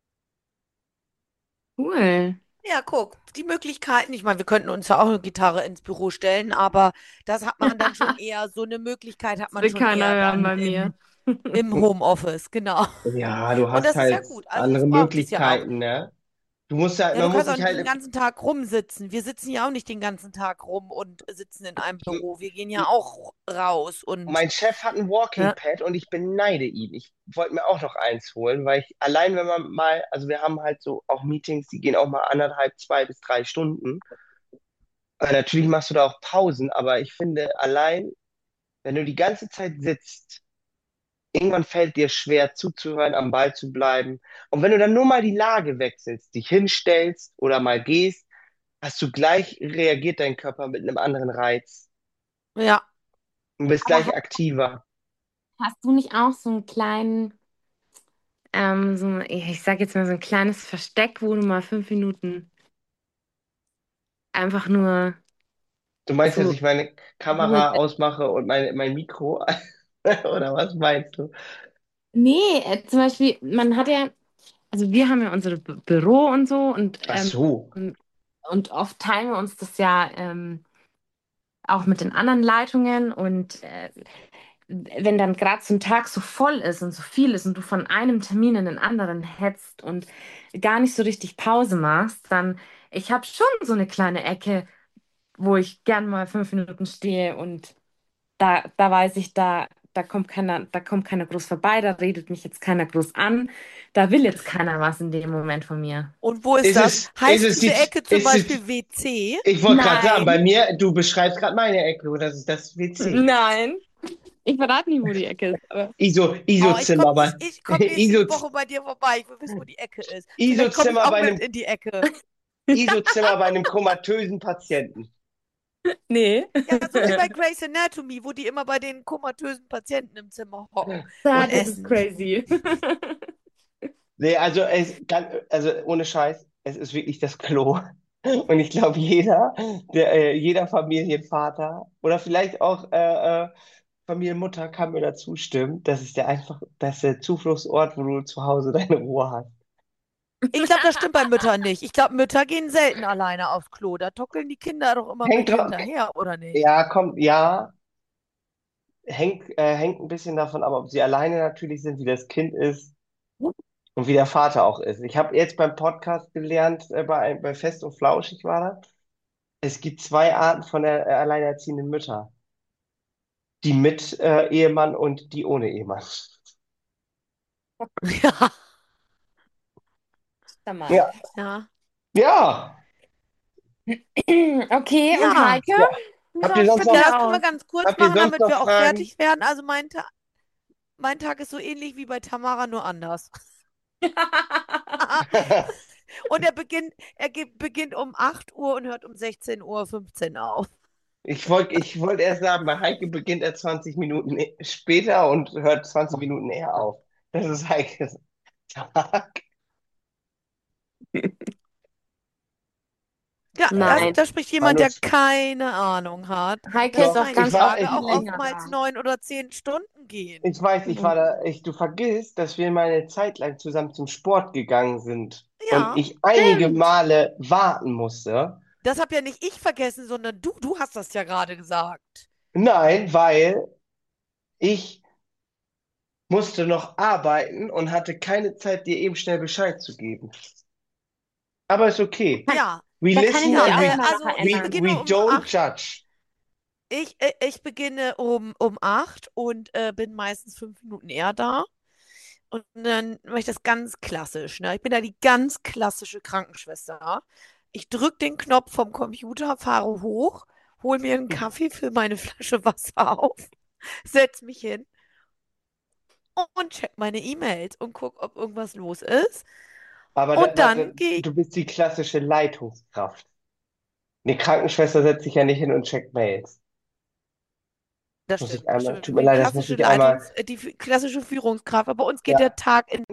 Cool. Ja, guck, die Möglichkeiten, ich meine, wir könnten uns ja auch eine Gitarre ins Büro stellen, aber das hat man dann schon eher, so eine Möglichkeit hat Das man will schon keiner eher hören dann bei mir. im, im Homeoffice, genau. Ja, du Und hast das ist ja halt gut. Also das andere braucht es ja auch. Möglichkeiten, ne? Du musst halt, Ja, du man muss kannst auch sich nicht den halt, ganzen Tag rumsitzen. Wir sitzen ja auch nicht den ganzen Tag rum und sitzen in einem Büro. Wir gehen ja auch raus und mein Chef hat ein Walking ne? Pad und ich beneide ihn. Ich wollte mir auch noch eins holen, weil ich allein, wenn man mal, also wir haben halt so auch Meetings, die gehen auch mal anderthalb, zwei bis drei Stunden. Äh, natürlich machst du da auch Pausen, aber ich finde allein, wenn du die ganze Zeit sitzt, irgendwann fällt dir schwer zuzuhören, am Ball zu bleiben. Und wenn du dann nur mal die Lage wechselst, dich hinstellst oder mal gehst, hast du gleich reagiert dein Körper mit einem anderen Reiz Ja. und bist Aber gleich hast, aktiver. hast du nicht auch so einen kleinen, ähm, so, ein- ich sag jetzt mal so ein kleines Versteck, wo du mal fünf Minuten einfach nur Du meinst, dass so ich meine Ruhe. Kamera ausmache und mein, mein Mikro? Oder was meinst du? Nee, äh, zum Beispiel, man hat ja, also wir haben ja unser Bü- Büro und so und, Ach ähm, so. und oft teilen wir uns das ja ähm, auch mit den anderen Leitungen und äh, wenn dann gerade so ein Tag so voll ist und so viel ist und du von einem Termin in den anderen hetzt und gar nicht so richtig Pause machst, dann, ich habe schon so eine kleine Ecke, wo ich gern mal fünf Minuten stehe und da, da weiß ich, da, da kommt keiner, da kommt keiner groß vorbei, da redet mich jetzt keiner groß an, da will jetzt keiner was in dem Moment von mir. Und wo ist Ist das? es, ist Heißt es die, diese Ecke zum ist es, Beispiel W C? ich wollte gerade sagen, bei Nein, mir, du beschreibst gerade meine Ecke, oder das ist das W C. nein. Ich verrate nie, wo die Ecke ist, aber ISO, Oh, ich komme ISO-Zimmer bei, ich, ich komm nächste ISO, Woche bei dir vorbei. Ich will wissen, wo die Ecke ist. Vielleicht komme ich ISO-Zimmer auch bei mit einem, in die Ecke. ISO-Zimmer bei einem komatösen Patienten. nee. Ja, so wie bei Grey's Anatomy, wo die immer bei den komatösen Patienten im Zimmer hocken Da, und das ist essen. crazy. Nee, also, es kann, also ohne Scheiß, es ist wirklich das Klo. Und ich glaube, jeder, der, äh, jeder Familienvater oder vielleicht auch äh, äh, Familienmutter kann mir da zustimmen. Das ist der einfach beste Zufluchtsort, wo du zu Hause deine Ruhe hast. Ich glaube, das stimmt bei Müttern nicht. Ich glaube, Mütter gehen selten alleine aufs Klo. Da tockeln die Kinder doch immer Hängt mit drauf, hinterher, oder nicht? ja, kommt, ja, hängt, äh, hängt ein bisschen davon ab, ob sie alleine natürlich sind, wie das Kind ist und wie der Vater auch ist. Ich habe jetzt beim Podcast gelernt, äh, bei, bei Fest und Flauschig war das. Es gibt zwei Arten von der, äh, alleinerziehenden Mütter. Die mit äh, Ehemann und die ohne Ehemann. Ja, Mal. Ja, ja. ja, Okay, und Ja. Heike? ja. Wie Habt ihr schaut's sonst bei Ja, noch, das dir können wir aus? ganz kurz habt ihr machen, sonst damit noch wir auch Fragen? fertig werden. Also meinte mein Tag ist so ähnlich wie bei Tamara, nur anders. Und er beginnt, er ge- beginnt um acht Uhr und hört um sechzehn Uhr fünfzehn auf. Ich wollte ich wollt erst sagen, bei Heike beginnt er zwanzig Minuten e- später und hört zwanzig Minuten eher auf. Das ist Heikes Tag. Ja, das, Nein, da spricht War jemand, nur der zu, keine Ahnung hat, Heike ist dass doch, auch meine ich ganz war, oft Tage ich, viel auch ich, länger oftmals da. neun oder zehn Stunden gehen. ich weiß, ich war da, Mhm. ich, du vergisst, dass wir mal eine Zeit lang zusammen zum Sport gegangen sind und Ja, ich einige Stimmt. Male warten musste. das habe ja nicht ich vergessen, sondern du, du hast das ja gerade gesagt. Nein, weil ich musste noch arbeiten und hatte keine Zeit, dir eben schnell Bescheid zu geben. Aber ist okay. Kann, Ja, We da kann ich listen ja, mich and auch äh, we, immer noch also ich we, erinnern. beginne we um don't acht. judge. Ich, äh, ich beginne um, um acht und äh, bin meistens fünf Minuten eher da. Und dann mache ich das ganz klassisch. Ne? Ich bin da die ganz klassische Krankenschwester. Ich drücke den Knopf vom Computer, fahre hoch, hole mir einen Kaffee, fülle meine Flasche Wasser auf, setze mich hin und check meine E-Mails und gucke, ob irgendwas los ist. Aber Und da, dann warte, gehe ich, du bist die klassische Leitungskraft. Eine Krankenschwester setzt sich ja nicht hin und checkt Mails. das Muss ich stimmt, das einmal, stimmt, ich tut bin mir die leid, das muss klassische ich einmal, Leitungs-, äh, die f- klassische Führungskraft. Aber bei uns geht der ja. Tag in.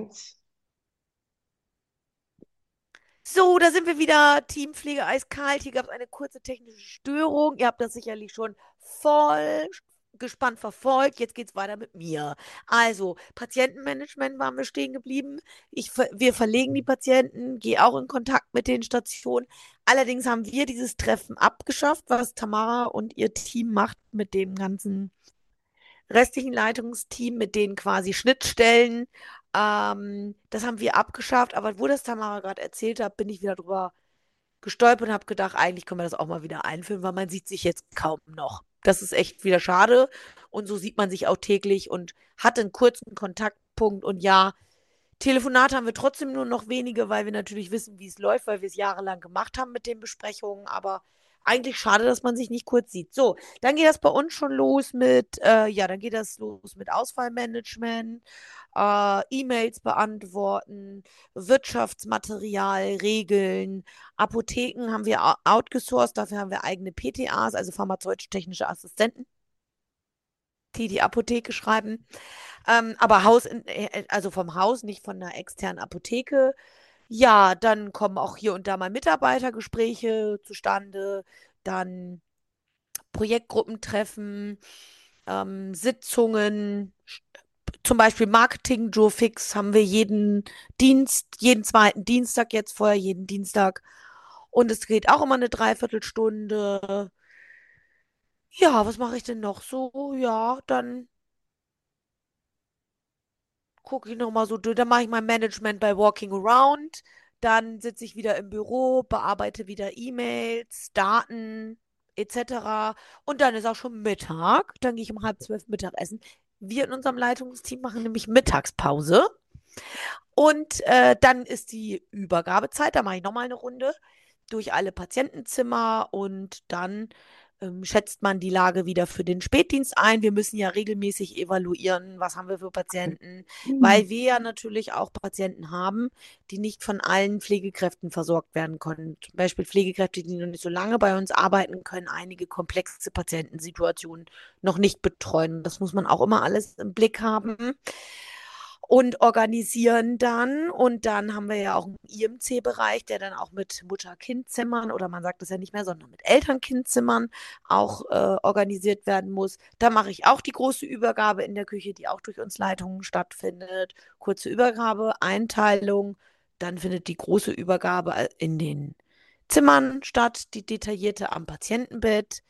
So, da sind wir wieder. Teampflege eiskalt. Hier gab es eine kurze technische Störung. Ihr habt das sicherlich schon voll gespannt verfolgt. Jetzt geht's weiter mit mir. Also, Patientenmanagement waren wir stehen geblieben. Ich, ver- wir verlegen die Patienten, gehe auch in Kontakt mit den Stationen. Allerdings haben wir dieses Treffen abgeschafft, was Tamara und ihr Team macht mit dem ganzen restlichen Leitungsteam, mit den quasi Schnittstellen. Ähm, das haben wir abgeschafft, aber wo das Tamara gerade erzählt hat, bin ich wieder drüber gestolpert und habe gedacht, eigentlich können wir das auch mal wieder einführen, weil man sieht sich jetzt kaum noch. Das ist echt wieder schade. Und so sieht man sich auch täglich und hat einen kurzen Kontaktpunkt. Und ja, Telefonate haben wir trotzdem nur noch wenige, weil wir natürlich wissen, wie es läuft, weil wir es jahrelang gemacht haben mit den Besprechungen. Aber eigentlich schade, dass man sich nicht kurz sieht. So, dann geht das bei uns schon los mit, äh, ja, dann geht das los mit Ausfallmanagement, äh, E-Mails beantworten, Wirtschaftsmaterial regeln, Apotheken haben wir outgesourced, dafür haben wir eigene P T As, also pharmazeutisch-technische Assistenten, die die Apotheke schreiben. Ähm, aber Haus, in, äh, also vom Haus, nicht von einer externen Apotheke. Ja, dann kommen auch hier und da mal Mitarbeitergespräche zustande, dann Projektgruppentreffen, ähm, Sitzungen, zum Beispiel Marketing Joe Fix haben wir jeden Dienst, jeden zweiten Dienstag jetzt vorher, jeden Dienstag. Und es geht auch immer eine Dreiviertelstunde. Ja, was mache ich denn noch so? Ja, dann gucke ich nochmal so durch. Dann mache ich mein Management bei Walking Around. Dann sitze ich wieder im Büro, bearbeite wieder E-Mails, Daten et cetera. Und dann ist auch schon Mittag. Dann gehe ich um halb zwölf Mittagessen. Wir in unserem Leitungsteam machen nämlich Mittagspause. Und äh, dann ist die Übergabezeit. Da mache ich nochmal eine Runde durch alle Patientenzimmer und dann ähm, schätzt man die Lage wieder für den Spätdienst ein. Wir müssen ja regelmäßig evaluieren, was haben wir für Patienten, weil wir ja natürlich auch Patienten haben, die nicht von allen Pflegekräften versorgt werden können. Zum Beispiel Pflegekräfte, die noch nicht so lange bei uns arbeiten, können einige komplexe Patientensituationen noch nicht betreuen. Das muss man auch immer alles im Blick haben und organisieren dann. Und dann haben wir ja auch einen I M C-Bereich, der dann auch mit Mutter-Kind-Zimmern oder man sagt das ja nicht mehr, sondern mit Eltern-Kind-Zimmern auch äh, organisiert werden muss. Da mache ich auch die große Übergabe in der Küche, die auch durch uns Leitungen stattfindet. Kurze Übergabe, Einteilung. Dann findet die große Übergabe in den Zimmern statt, die detaillierte am Patientenbett.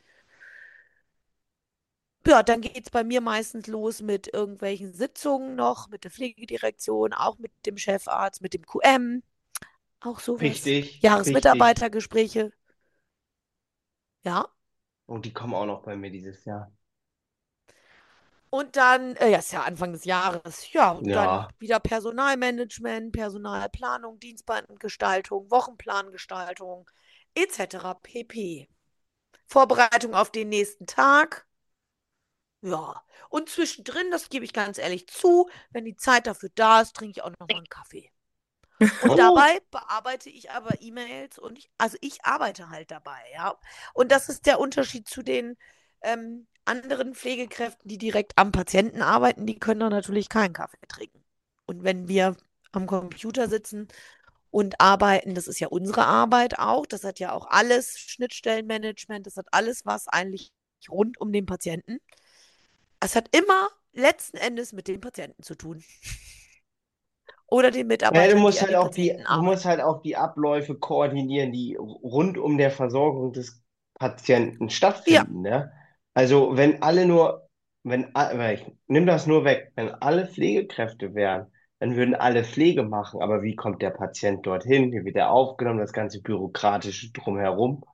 Ja, dann geht es bei mir meistens los mit irgendwelchen Sitzungen noch, mit der Pflegedirektion, auch mit dem Chefarzt, mit dem Q M, auch sowas. Richtig, richtig. Jahresmitarbeitergespräche, ja. Und die kommen auch noch bei mir dieses Jahr. Und dann, äh, ja, ist ja Anfang des Jahres, ja, dann Ja, wieder Personalmanagement, Personalplanung, Dienstplangestaltung, Wochenplangestaltung, et cetera pp. Vorbereitung auf den nächsten Tag. Ja. Und zwischendrin, das gebe ich ganz ehrlich zu, wenn die Zeit dafür da ist, trinke ich auch noch mal einen Kaffee. Und Oh, dabei bearbeite ich aber E-Mails und ich, also ich arbeite halt dabei, ja. Und das ist der Unterschied zu den ähm, anderen Pflegekräften, die direkt am Patienten arbeiten, die können dann natürlich keinen Kaffee trinken. Und wenn wir am Computer sitzen und arbeiten, das ist ja unsere Arbeit auch, das hat ja auch alles Schnittstellenmanagement, das hat alles was eigentlich rund um den Patienten. Es hat immer letzten Endes mit dem Patienten zu tun oder den ja, du Mitarbeitern, die musst an halt den auch die, Patienten du musst arbeiten. halt auch die Abläufe koordinieren, die rund um der Versorgung des Patienten Ja, stattfinden, ne? Also wenn alle nur, wenn, a- weil ich nimm das nur weg, wenn alle Pflegekräfte wären, dann würden alle Pflege machen. Aber wie kommt der Patient dorthin? Wie wird er aufgenommen? Das ganze Bürokratische drumherum.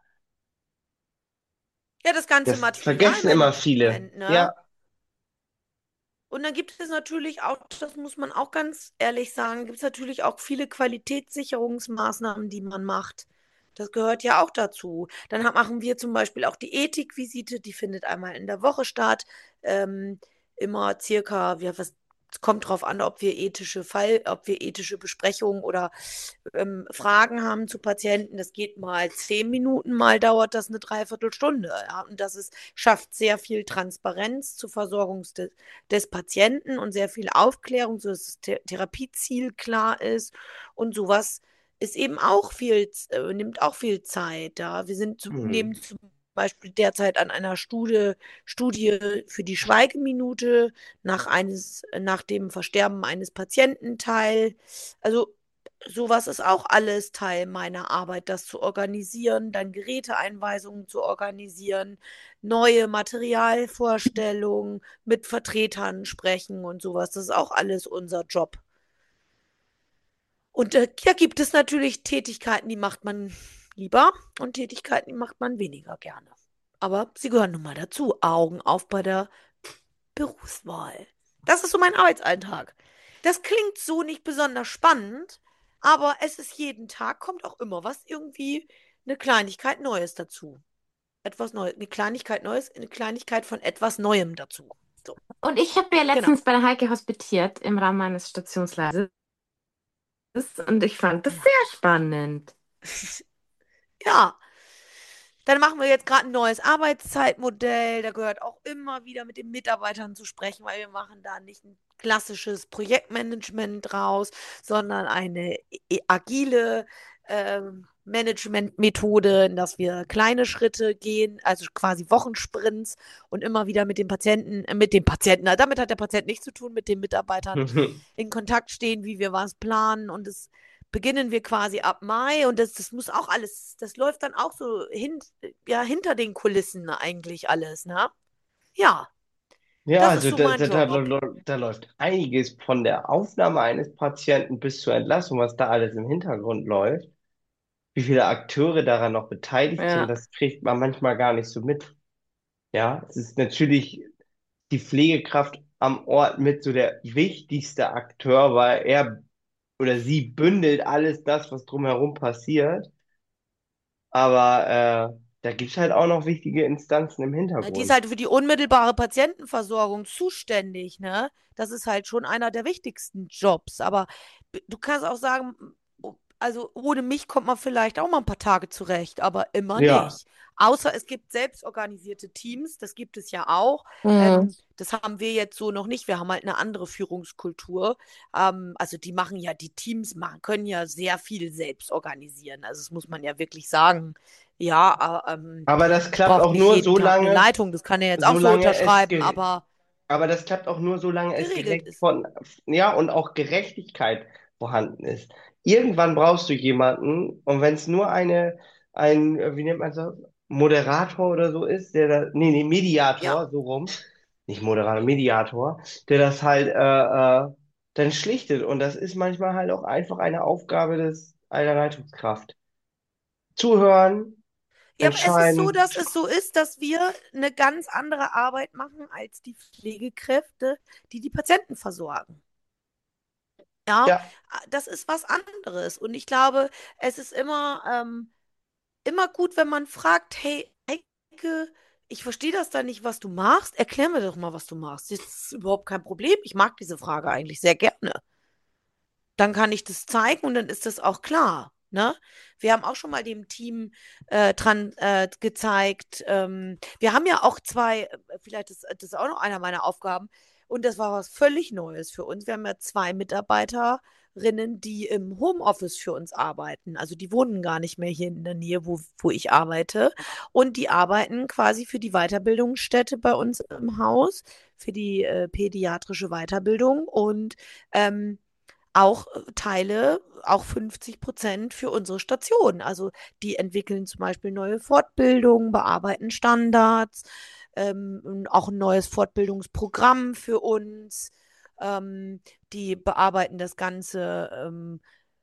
ja, das ganze Das vergessen immer viele. Materialmanagement, ne? Ja. Und dann gibt es natürlich auch, das muss man auch ganz ehrlich sagen, gibt es natürlich auch viele Qualitätssicherungsmaßnahmen, die man macht. Das gehört ja auch dazu. Dann ha- machen wir zum Beispiel auch die Ethikvisite, die findet einmal in der Woche statt. Ähm, immer circa, ja, was, es kommt drauf an, ob wir ethische Fall, ob wir ethische Besprechungen oder ähm, Fragen haben zu Patienten. Das geht mal zehn Minuten, mal dauert das eine Dreiviertelstunde. Ja? Und das ist, schafft sehr viel Transparenz zur Versorgung des, des Patienten und sehr viel Aufklärung, sodass das Th Therapieziel klar ist. Und sowas ist eben auch viel, äh, nimmt auch viel Zeit. Ja? Wir sind zu, Hm. nehmen zum Beispiel derzeit an einer Studie, Studie für die Schweigeminute nach, eines, nach dem Versterben eines Patienten teil. Also sowas ist auch alles Teil meiner Arbeit, das zu organisieren, dann Geräteeinweisungen zu organisieren, neue Materialvorstellungen mit Vertretern sprechen und sowas. Das ist auch alles unser Job. Und äh, da gibt es natürlich Tätigkeiten, die macht man lieber und Tätigkeiten, die macht man weniger gerne. Aber sie gehören nun mal dazu. Augen auf bei der Berufswahl. Das ist so mein Arbeitsalltag. Das klingt so nicht besonders spannend, aber es ist jeden Tag, kommt auch immer was, irgendwie eine Kleinigkeit Neues dazu. Etwas Neues, eine Kleinigkeit Neues, eine Kleinigkeit von etwas Neuem dazu. So, Und ich habe ja genau. letztens bei der Heike hospitiert im Rahmen meines Stationsleiters und ich fand das Ja. sehr spannend. Ja, dann machen wir jetzt gerade ein neues Arbeitszeitmodell. Da gehört auch immer wieder mit den Mitarbeitern zu sprechen, weil wir machen da nicht ein klassisches Projektmanagement draus, sondern eine e- agile ähm, Managementmethode, in dass wir kleine Schritte gehen, also quasi Wochensprints und immer wieder mit den Patienten, äh, mit den Patienten, na, damit hat der Patient nichts zu tun, mit den Mitarbeitern in Kontakt stehen, wie wir was planen und es beginnen wir quasi ab Mai und das, das muss auch alles, das läuft dann auch so hin, ja, hinter den Kulissen eigentlich alles, ne? Ja, Ja, das ist also so da, mein da, da, Job. da da läuft einiges von der Aufnahme eines Patienten bis zur Entlassung, was da alles im Hintergrund läuft. Wie viele Akteure daran noch beteiligt sind, Ja. das kriegt man manchmal gar nicht so mit. Ja, es ist natürlich die Pflegekraft am Ort mit so der wichtigste Akteur, weil er oder sie bündelt alles das, was drumherum passiert. Aber äh, da gibt's halt auch noch wichtige Instanzen im Na, die ist Hintergrund. halt für die unmittelbare Patientenversorgung zuständig, ne? Das ist halt schon einer der wichtigsten Jobs. Aber b- du kannst auch sagen, o- also ohne mich kommt man vielleicht auch mal ein paar Tage zurecht, aber immer Ja. nicht. Außer es gibt selbstorganisierte Teams, das gibt es ja auch. Mhm. Ähm, das haben wir jetzt so noch nicht. Wir haben halt eine andere Führungskultur. Ähm, also die machen ja, die Teams machen, können ja sehr viel selbst organisieren. Also das muss man ja wirklich sagen. Ja, äh, ähm, Aber das ich klappt brauche auch nicht nur jeden so Tag eine lange, Leitung, das kann er jetzt auch so solange es unterschreiben, ge aber aber das klappt auch nur, solange es geregelt gerecht ist. von, ja, und auch Gerechtigkeit vorhanden ist. Irgendwann brauchst du jemanden, und wenn es nur eine, ein, äh, wie nennt man das, Moderator oder so ist, der da, nee, nee, Ja. Mediator, so rum, nicht Moderator, Mediator, der das halt, äh, äh, dann schlichtet. Und das ist manchmal halt auch einfach eine Aufgabe des, einer Leitungskraft. Zuhören, Ja, aber es ist so, entscheiden. dass es so ist, dass wir eine ganz andere Arbeit machen als die Pflegekräfte, die die Patienten versorgen. Ja, Ja, das ist was anderes. Und ich glaube, es ist immer, ähm, immer gut, wenn man fragt, hey, Heike, ich verstehe das da nicht, was du machst. Erklär mir doch mal, was du machst. Das ist überhaupt kein Problem. Ich mag diese Frage eigentlich sehr gerne. Dann kann ich das zeigen und dann ist das auch klar. Ne? Wir haben auch schon mal dem Team äh, dran äh, gezeigt. Ähm, wir haben ja auch zwei, äh, vielleicht ist das ist auch noch einer meiner Aufgaben, und das war was völlig Neues für uns. Wir haben ja zwei Mitarbeiterinnen, die im Homeoffice für uns arbeiten. Also die wohnen gar nicht mehr hier in der Nähe, wo, wo ich arbeite. Und die arbeiten quasi für die Weiterbildungsstätte bei uns im Haus, für die äh, pädiatrische Weiterbildung. Und ähm, auch äh, Teile, auch fünfzig Prozent für unsere Station. Also die entwickeln zum Beispiel neue Fortbildungen, bearbeiten Standards, ähm, auch ein neues Fortbildungsprogramm für uns. Ähm, die bearbeiten das Ganze, ähm,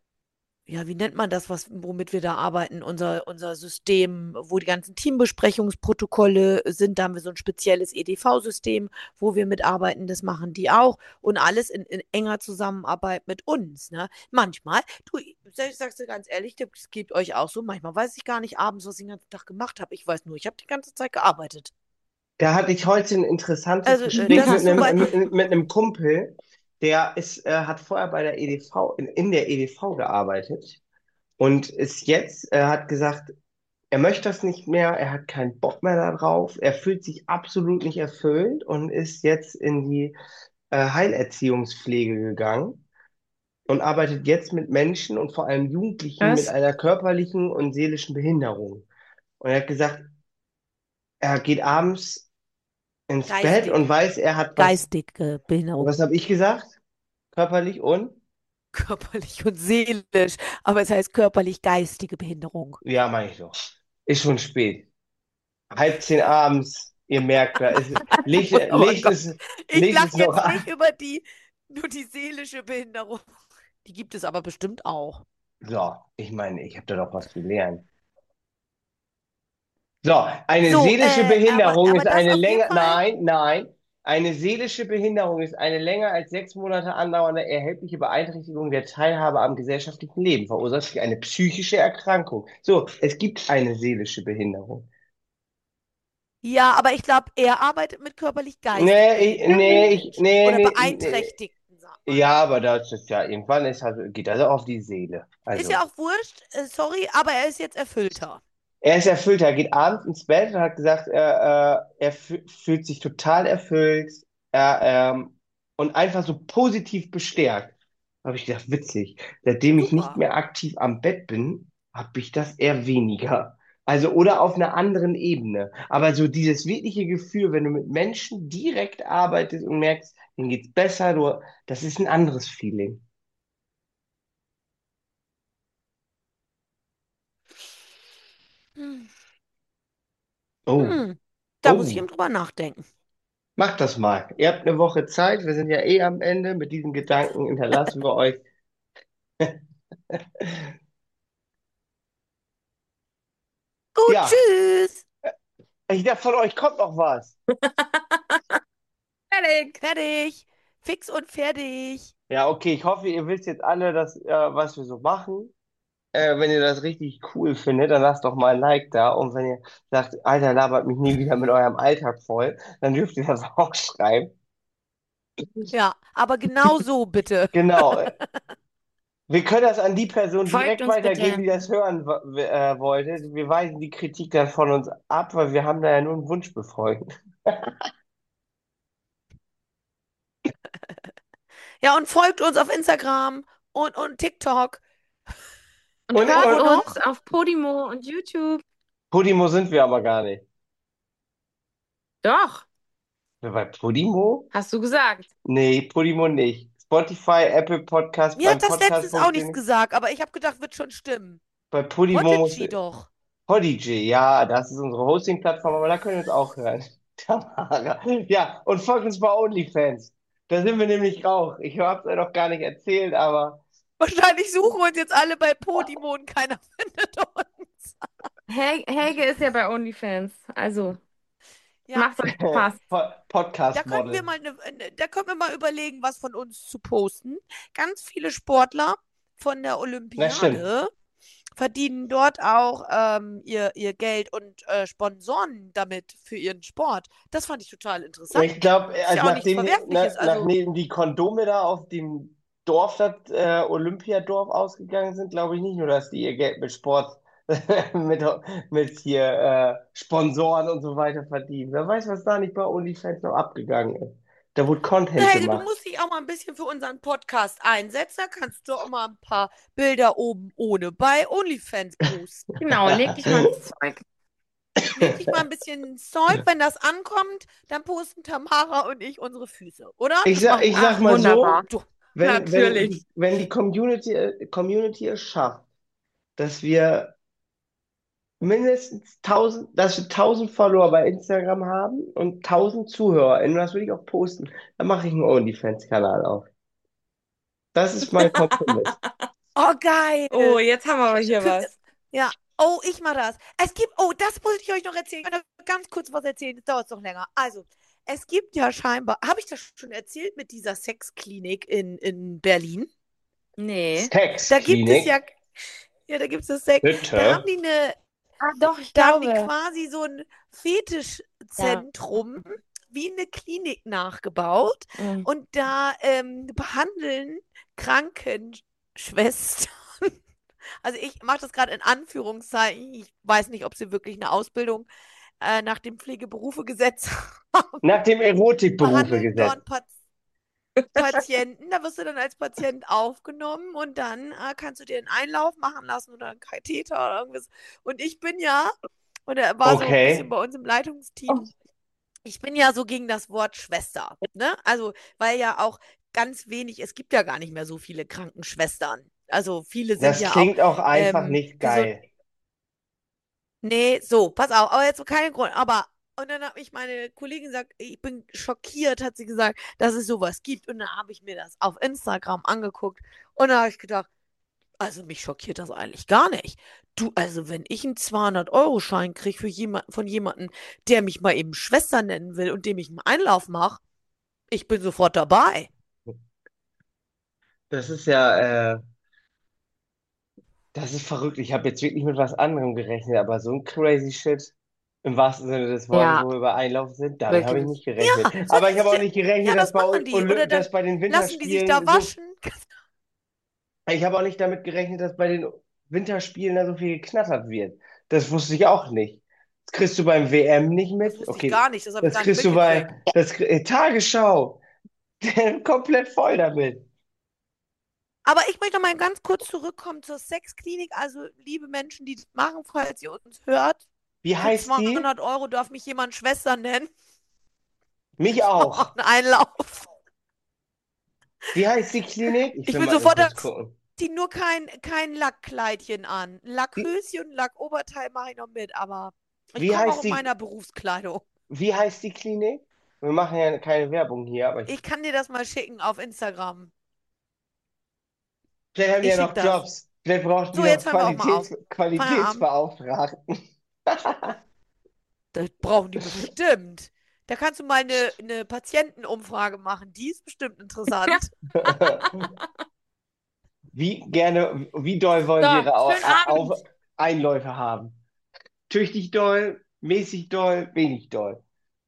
ja, wie nennt man das, was, womit wir da arbeiten? Unser, unser System, wo die ganzen Teambesprechungsprotokolle sind, da haben wir so ein spezielles E D V-System, wo wir mitarbeiten, das machen die auch. Und alles in, in enger Zusammenarbeit mit uns. Ne? Manchmal, du, ich sag's dir ganz ehrlich, das geht euch auch so, manchmal weiß ich gar nicht abends, was ich den ganzen Tag gemacht habe. Ich weiß nur, ich habe die ganze Zeit gearbeitet. Da hatte ich heute ein interessantes Also, äh, Gespräch das mit ist einem, soweit. mit, mit einem Kumpel, der ist, äh, hat vorher bei der E D V, in, in der E D V gearbeitet und ist jetzt, er hat gesagt, er möchte das nicht mehr, er hat keinen Bock mehr darauf, er fühlt sich absolut nicht erfüllt und ist jetzt in die äh, Heilerziehungspflege gegangen und arbeitet jetzt mit Menschen und vor allem Jugendlichen mit Was? einer körperlichen und seelischen Behinderung. Und er hat gesagt, er geht abends ins Bett und Geistig. weiß, er hat was. Geistige Behinderung. Was habe ich gesagt? Körperlich und? Körperlich und seelisch. Aber es heißt körperlich-geistige Behinderung. Ja, meine ich doch. Ist schon spät. Halb zehn abends, ihr merkt, da ist Licht, Oh, oh Licht Gott. ist, Ich Licht lache ist noch jetzt nicht an. über die, nur die seelische Behinderung. Die gibt es aber bestimmt auch. So, ich meine, ich habe da doch was zu lernen. So, eine So, seelische äh, aber, Behinderung aber ist das eine auf jeden länger, Fall. nein, nein. Eine seelische Behinderung ist eine länger als sechs Monate andauernde erhebliche Beeinträchtigung der Teilhabe am gesellschaftlichen Leben, verursacht durch eine psychische Erkrankung. So, es gibt eine seelische Behinderung. Ja, aber ich glaube, er arbeitet mit körperlich-geistig Nee, ich, Behinderten nee, ich, Menschen. nee, Oder nee, nee. Beeinträchtigten, sagt man. Ja, aber das ist ja, irgendwann ist halt, geht das auf die Seele. Ist ja Also, auch wurscht, äh, sorry, aber er ist jetzt erfüllter. er ist erfüllt, er geht abends ins Bett und hat gesagt, er, äh, er fü- fühlt sich total erfüllt, er, ähm, und einfach so positiv bestärkt. Habe ich gedacht, witzig. Seitdem ich nicht Super. mehr aktiv am Bett bin, habe ich das eher weniger. Also, oder auf einer anderen Ebene. Aber so dieses wirkliche Gefühl, wenn du mit Menschen direkt arbeitest und merkst, denen geht's besser, du, das ist ein anderes Feeling. Hm. Oh, Hm. Da muss ich oh. eben drüber nachdenken. Macht das mal. Ihr habt eine Woche Zeit. Wir sind ja eh am Ende. Mit diesen Gedanken hinterlassen wir euch. Gut, Ja, tschüss. ich dachte, von euch kommt noch was. Fertig. Fertig. Fix und fertig. Ja, okay. Ich hoffe, ihr wisst jetzt alle, dass, äh, was wir so machen. Äh, wenn ihr das richtig cool findet, dann lasst doch mal ein Like da. Und wenn ihr sagt, Alter, labert mich nie wieder mit eurem Alltag voll, dann dürft ihr das auch schreiben. Ja, aber genau so bitte. Genau. Wir können das an die Person Folgt direkt uns weitergeben, bitte. die das hören w- äh, wollte. Wir weisen die Kritik dann von uns ab, weil wir haben da ja nur einen Wunsch befolgt. Ja, und folgt uns auf Instagram und, und TikTok. Und Und, Und hört wo und uns noch? auf Podimo und YouTube. Podimo sind wir aber gar nicht. Doch, Sind wir bei Podimo? hast du gesagt. Nee, Podimo nicht. Spotify, Apple Podcast, Mir beim hat das Podcast letztens auch nichts funktioniert. gesagt, aber ich habe gedacht, wird schon stimmen. Bei Podimo muss Podigy doch. Podigy, ja, das ist unsere Hosting-Plattform, aber da können wir uns auch hören. Tamara. Ja, und folgt uns bei OnlyFans. Da sind wir nämlich auch. Ich habe es euch noch gar nicht erzählt, aber Wahrscheinlich suchen wir uns jetzt alle bei Podimo und keiner findet uns. Hel Helge ist ja bei OnlyFans. Also, Ja, macht euch Spaß. Po- da könnten wir Podcast-Model. mal ne, ne- da können wir mal überlegen, was von uns zu posten. Ganz viele Sportler von der Na stimmt. Olympiade verdienen dort auch ähm, ihr, ihr Geld und äh, Sponsoren damit für ihren Sport. Das fand ich total interessant. Ich glaube, Ist also ja auch nichts nachdem, na, Verwerfliches. Also, nachdem die Kondome da auf dem Dorf, das äh, Olympiadorf ausgegangen sind, glaube ich nicht nur, dass die ihr Geld mit Sport, mit, mit hier äh, Sponsoren und so weiter verdienen. Wer weiß, was da nicht bei OnlyFans noch abgegangen ist. Da wurde Content Helge, du gemacht. musst dich auch mal ein bisschen für unseren Podcast einsetzen. Da kannst du auch mal ein paar Bilder oben ohne bei OnlyFans posten. Genau, leg dich mal ins Zeug. Leg dich mal ein bisschen ins Zeug. Wenn das ankommt, dann posten Tamara und ich unsere Füße, oder? Ich Das sag, machen ich wir. sag Ach, mal wunderbar. so, Du, wenn, wenn, Natürlich. die- wenn die Community, äh, Community es schafft, dass wir mindestens tausend, dass wir tausend Follower bei Instagram haben und tausend Zuhörer, und das will ich auch posten, dann mache ich einen OnlyFans-Kanal auf. Das ist mein Kompromiss. oh, geil. Oh, jetzt haben wir aber hier Für, was. ja. Oh, ich mach das. Es gibt, oh, das muss ich euch noch erzählen. Ich kann noch ganz kurz was erzählen, das dauert noch länger. Also, es gibt ja scheinbar, habe ich das schon erzählt mit dieser Sexklinik in, in Berlin? Nee. Da gibt es ja, Sexklinik, ja, da gibt es das Sex. Da haben bitte. die eine, Ah, doch, ich da haben die glaube. quasi so ein Fetischzentrum wie eine Klinik nachgebaut Mhm. und da ähm, behandeln Krankenschwestern. Also ich mache das gerade in Anführungszeichen. Ich weiß nicht, ob sie wirklich eine Ausbildung äh, nach dem Pflegeberufegesetz haben. Nach dem Behandeln Erotikberufegesetz. dort Pat Patienten. Da wirst du dann als Patient aufgenommen und dann äh, kannst du dir einen Einlauf machen lassen oder einen Katheter oder irgendwas. Und ich bin ja, und er war so ein bisschen Okay. bei uns im Leitungsteam, Oh, ich bin ja so gegen das Wort Schwester, ne? Also, weil ja auch ganz wenig, es gibt ja gar nicht mehr so viele Krankenschwestern. Also viele sind Das ja auch, klingt auch einfach ähm, nicht wie so, geil. nee, so, pass auf, aber jetzt keinen Grund. Aber, und dann hat mich meine Kollegin gesagt, ich bin schockiert, hat sie gesagt, dass es sowas gibt. Und dann habe ich mir das auf Instagram angeguckt und dann habe ich gedacht, also mich schockiert das eigentlich gar nicht. Du, also wenn ich einen zweihundert-Euro-Schein kriege für jemand, von jemandem, der mich mal eben Schwester nennen will und dem ich einen Einlauf mache, ich bin sofort dabei. Das ist ja, äh, das ist verrückt. Ich habe jetzt wirklich mit was anderem gerechnet, aber so ein crazy Shit im wahrsten Sinne des Wortes, ja, wo wir bei Einlauf sind, damit habe ich wirklich. nicht gerechnet. Ja, so Aber ich ist habe auch ja, nicht ja, gerechnet, dass das bei, machen die. Oder Olymp dann dass bei den lassen die sich da Winterspielen so, waschen. ich habe auch nicht damit gerechnet, dass bei den Winterspielen da so viel geknattert wird. Das wusste ich auch nicht. Das kriegst du beim W M nicht Das mit. wusste ich Okay, gar nicht, das habe ich das gar nicht kriegst du mitgekriegt. bei, das, krie- äh, Tagesschau. Komplett voll damit. Aber ich möchte noch mal ganz kurz zurückkommen zur Sexklinik. Also, liebe Menschen, die das machen, falls ihr uns hört, Wie für heißt die? zweihundert Euro darf mich jemand Schwester nennen. Mich Ich brauche auch. einen Einlauf. Wie heißt die Klinik? Ich Ich will will mal, ich sofort, muss dass gucken. die nur kein, kein Lackkleidchen an. Wie, Lackhöschen, Lackoberteil mache ich noch mit, aber ich wie komme auch heißt in die, meiner Berufskleidung. wie heißt die Klinik? Wir machen ja keine Werbung hier, aber ich, Ich kann dir das mal schicken auf Instagram. vielleicht haben die Ich ja schicke noch das. Jobs. Vielleicht brauchen die So, noch jetzt hören wir auch mal auf. Qualitäts, Feierabend. Qualitätsbeauftragten. Das brauchen die bestimmt. Da kannst du mal eine, eine Patientenumfrage machen. Die ist bestimmt interessant. Wie gerne, wie doll wollen Sie So, Ihre Au schönen Auf Abend. Einläufe haben? Tüchtig doll, mäßig doll, wenig doll.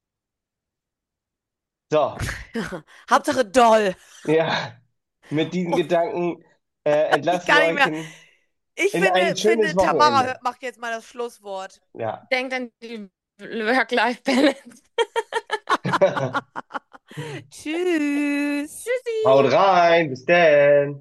So, Hauptsache doll. ja, mit diesen Oh, Gedanken äh, ich entlassen kann wir nicht euch mehr. in, Ich in ein finde, schönes finde, Tamara Wochenende. hört- macht jetzt mal das Schlusswort. Ja. Denkt an die Work-Life-Balance. Tschüss. Haut Tschüssi. rein, bis dann.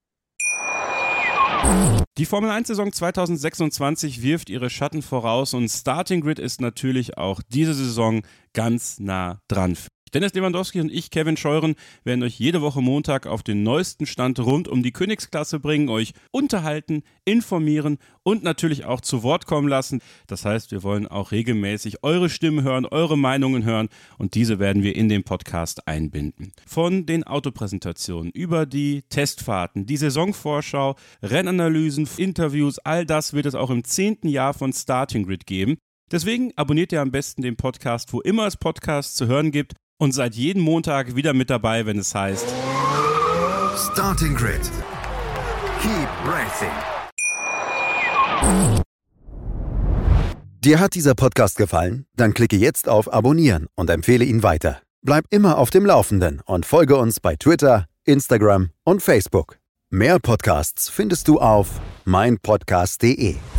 Die Formel eins Saison zwanzig sechsundzwanzig wirft ihre Schatten voraus und Starting Grid ist natürlich auch diese Saison ganz nah dran. Dennis Lewandowski und ich, Kevin Scheuren, werden euch jede Woche Montag auf den neuesten Stand rund um die Königsklasse bringen, euch unterhalten, informieren und natürlich auch zu Wort kommen lassen. Das heißt, wir wollen auch regelmäßig eure Stimmen hören, eure Meinungen hören und diese werden wir in den Podcast einbinden. Von den Autopräsentationen über die Testfahrten, die Saisonvorschau, Rennanalysen, Interviews, all das wird es auch im zehnten Jahr von Starting Grid geben. Deswegen abonniert ihr am besten den Podcast, wo immer es Podcasts zu hören gibt. Und seid jeden Montag wieder mit dabei, wenn es heißt Starting Grid. Keep racing. Dir hat dieser Podcast gefallen? Dann klicke jetzt auf Abonnieren und empfehle ihn weiter. Bleib immer auf dem Laufenden und folge uns bei Twitter, Instagram und Facebook. Mehr Podcasts findest du auf meinpodcast punkt de.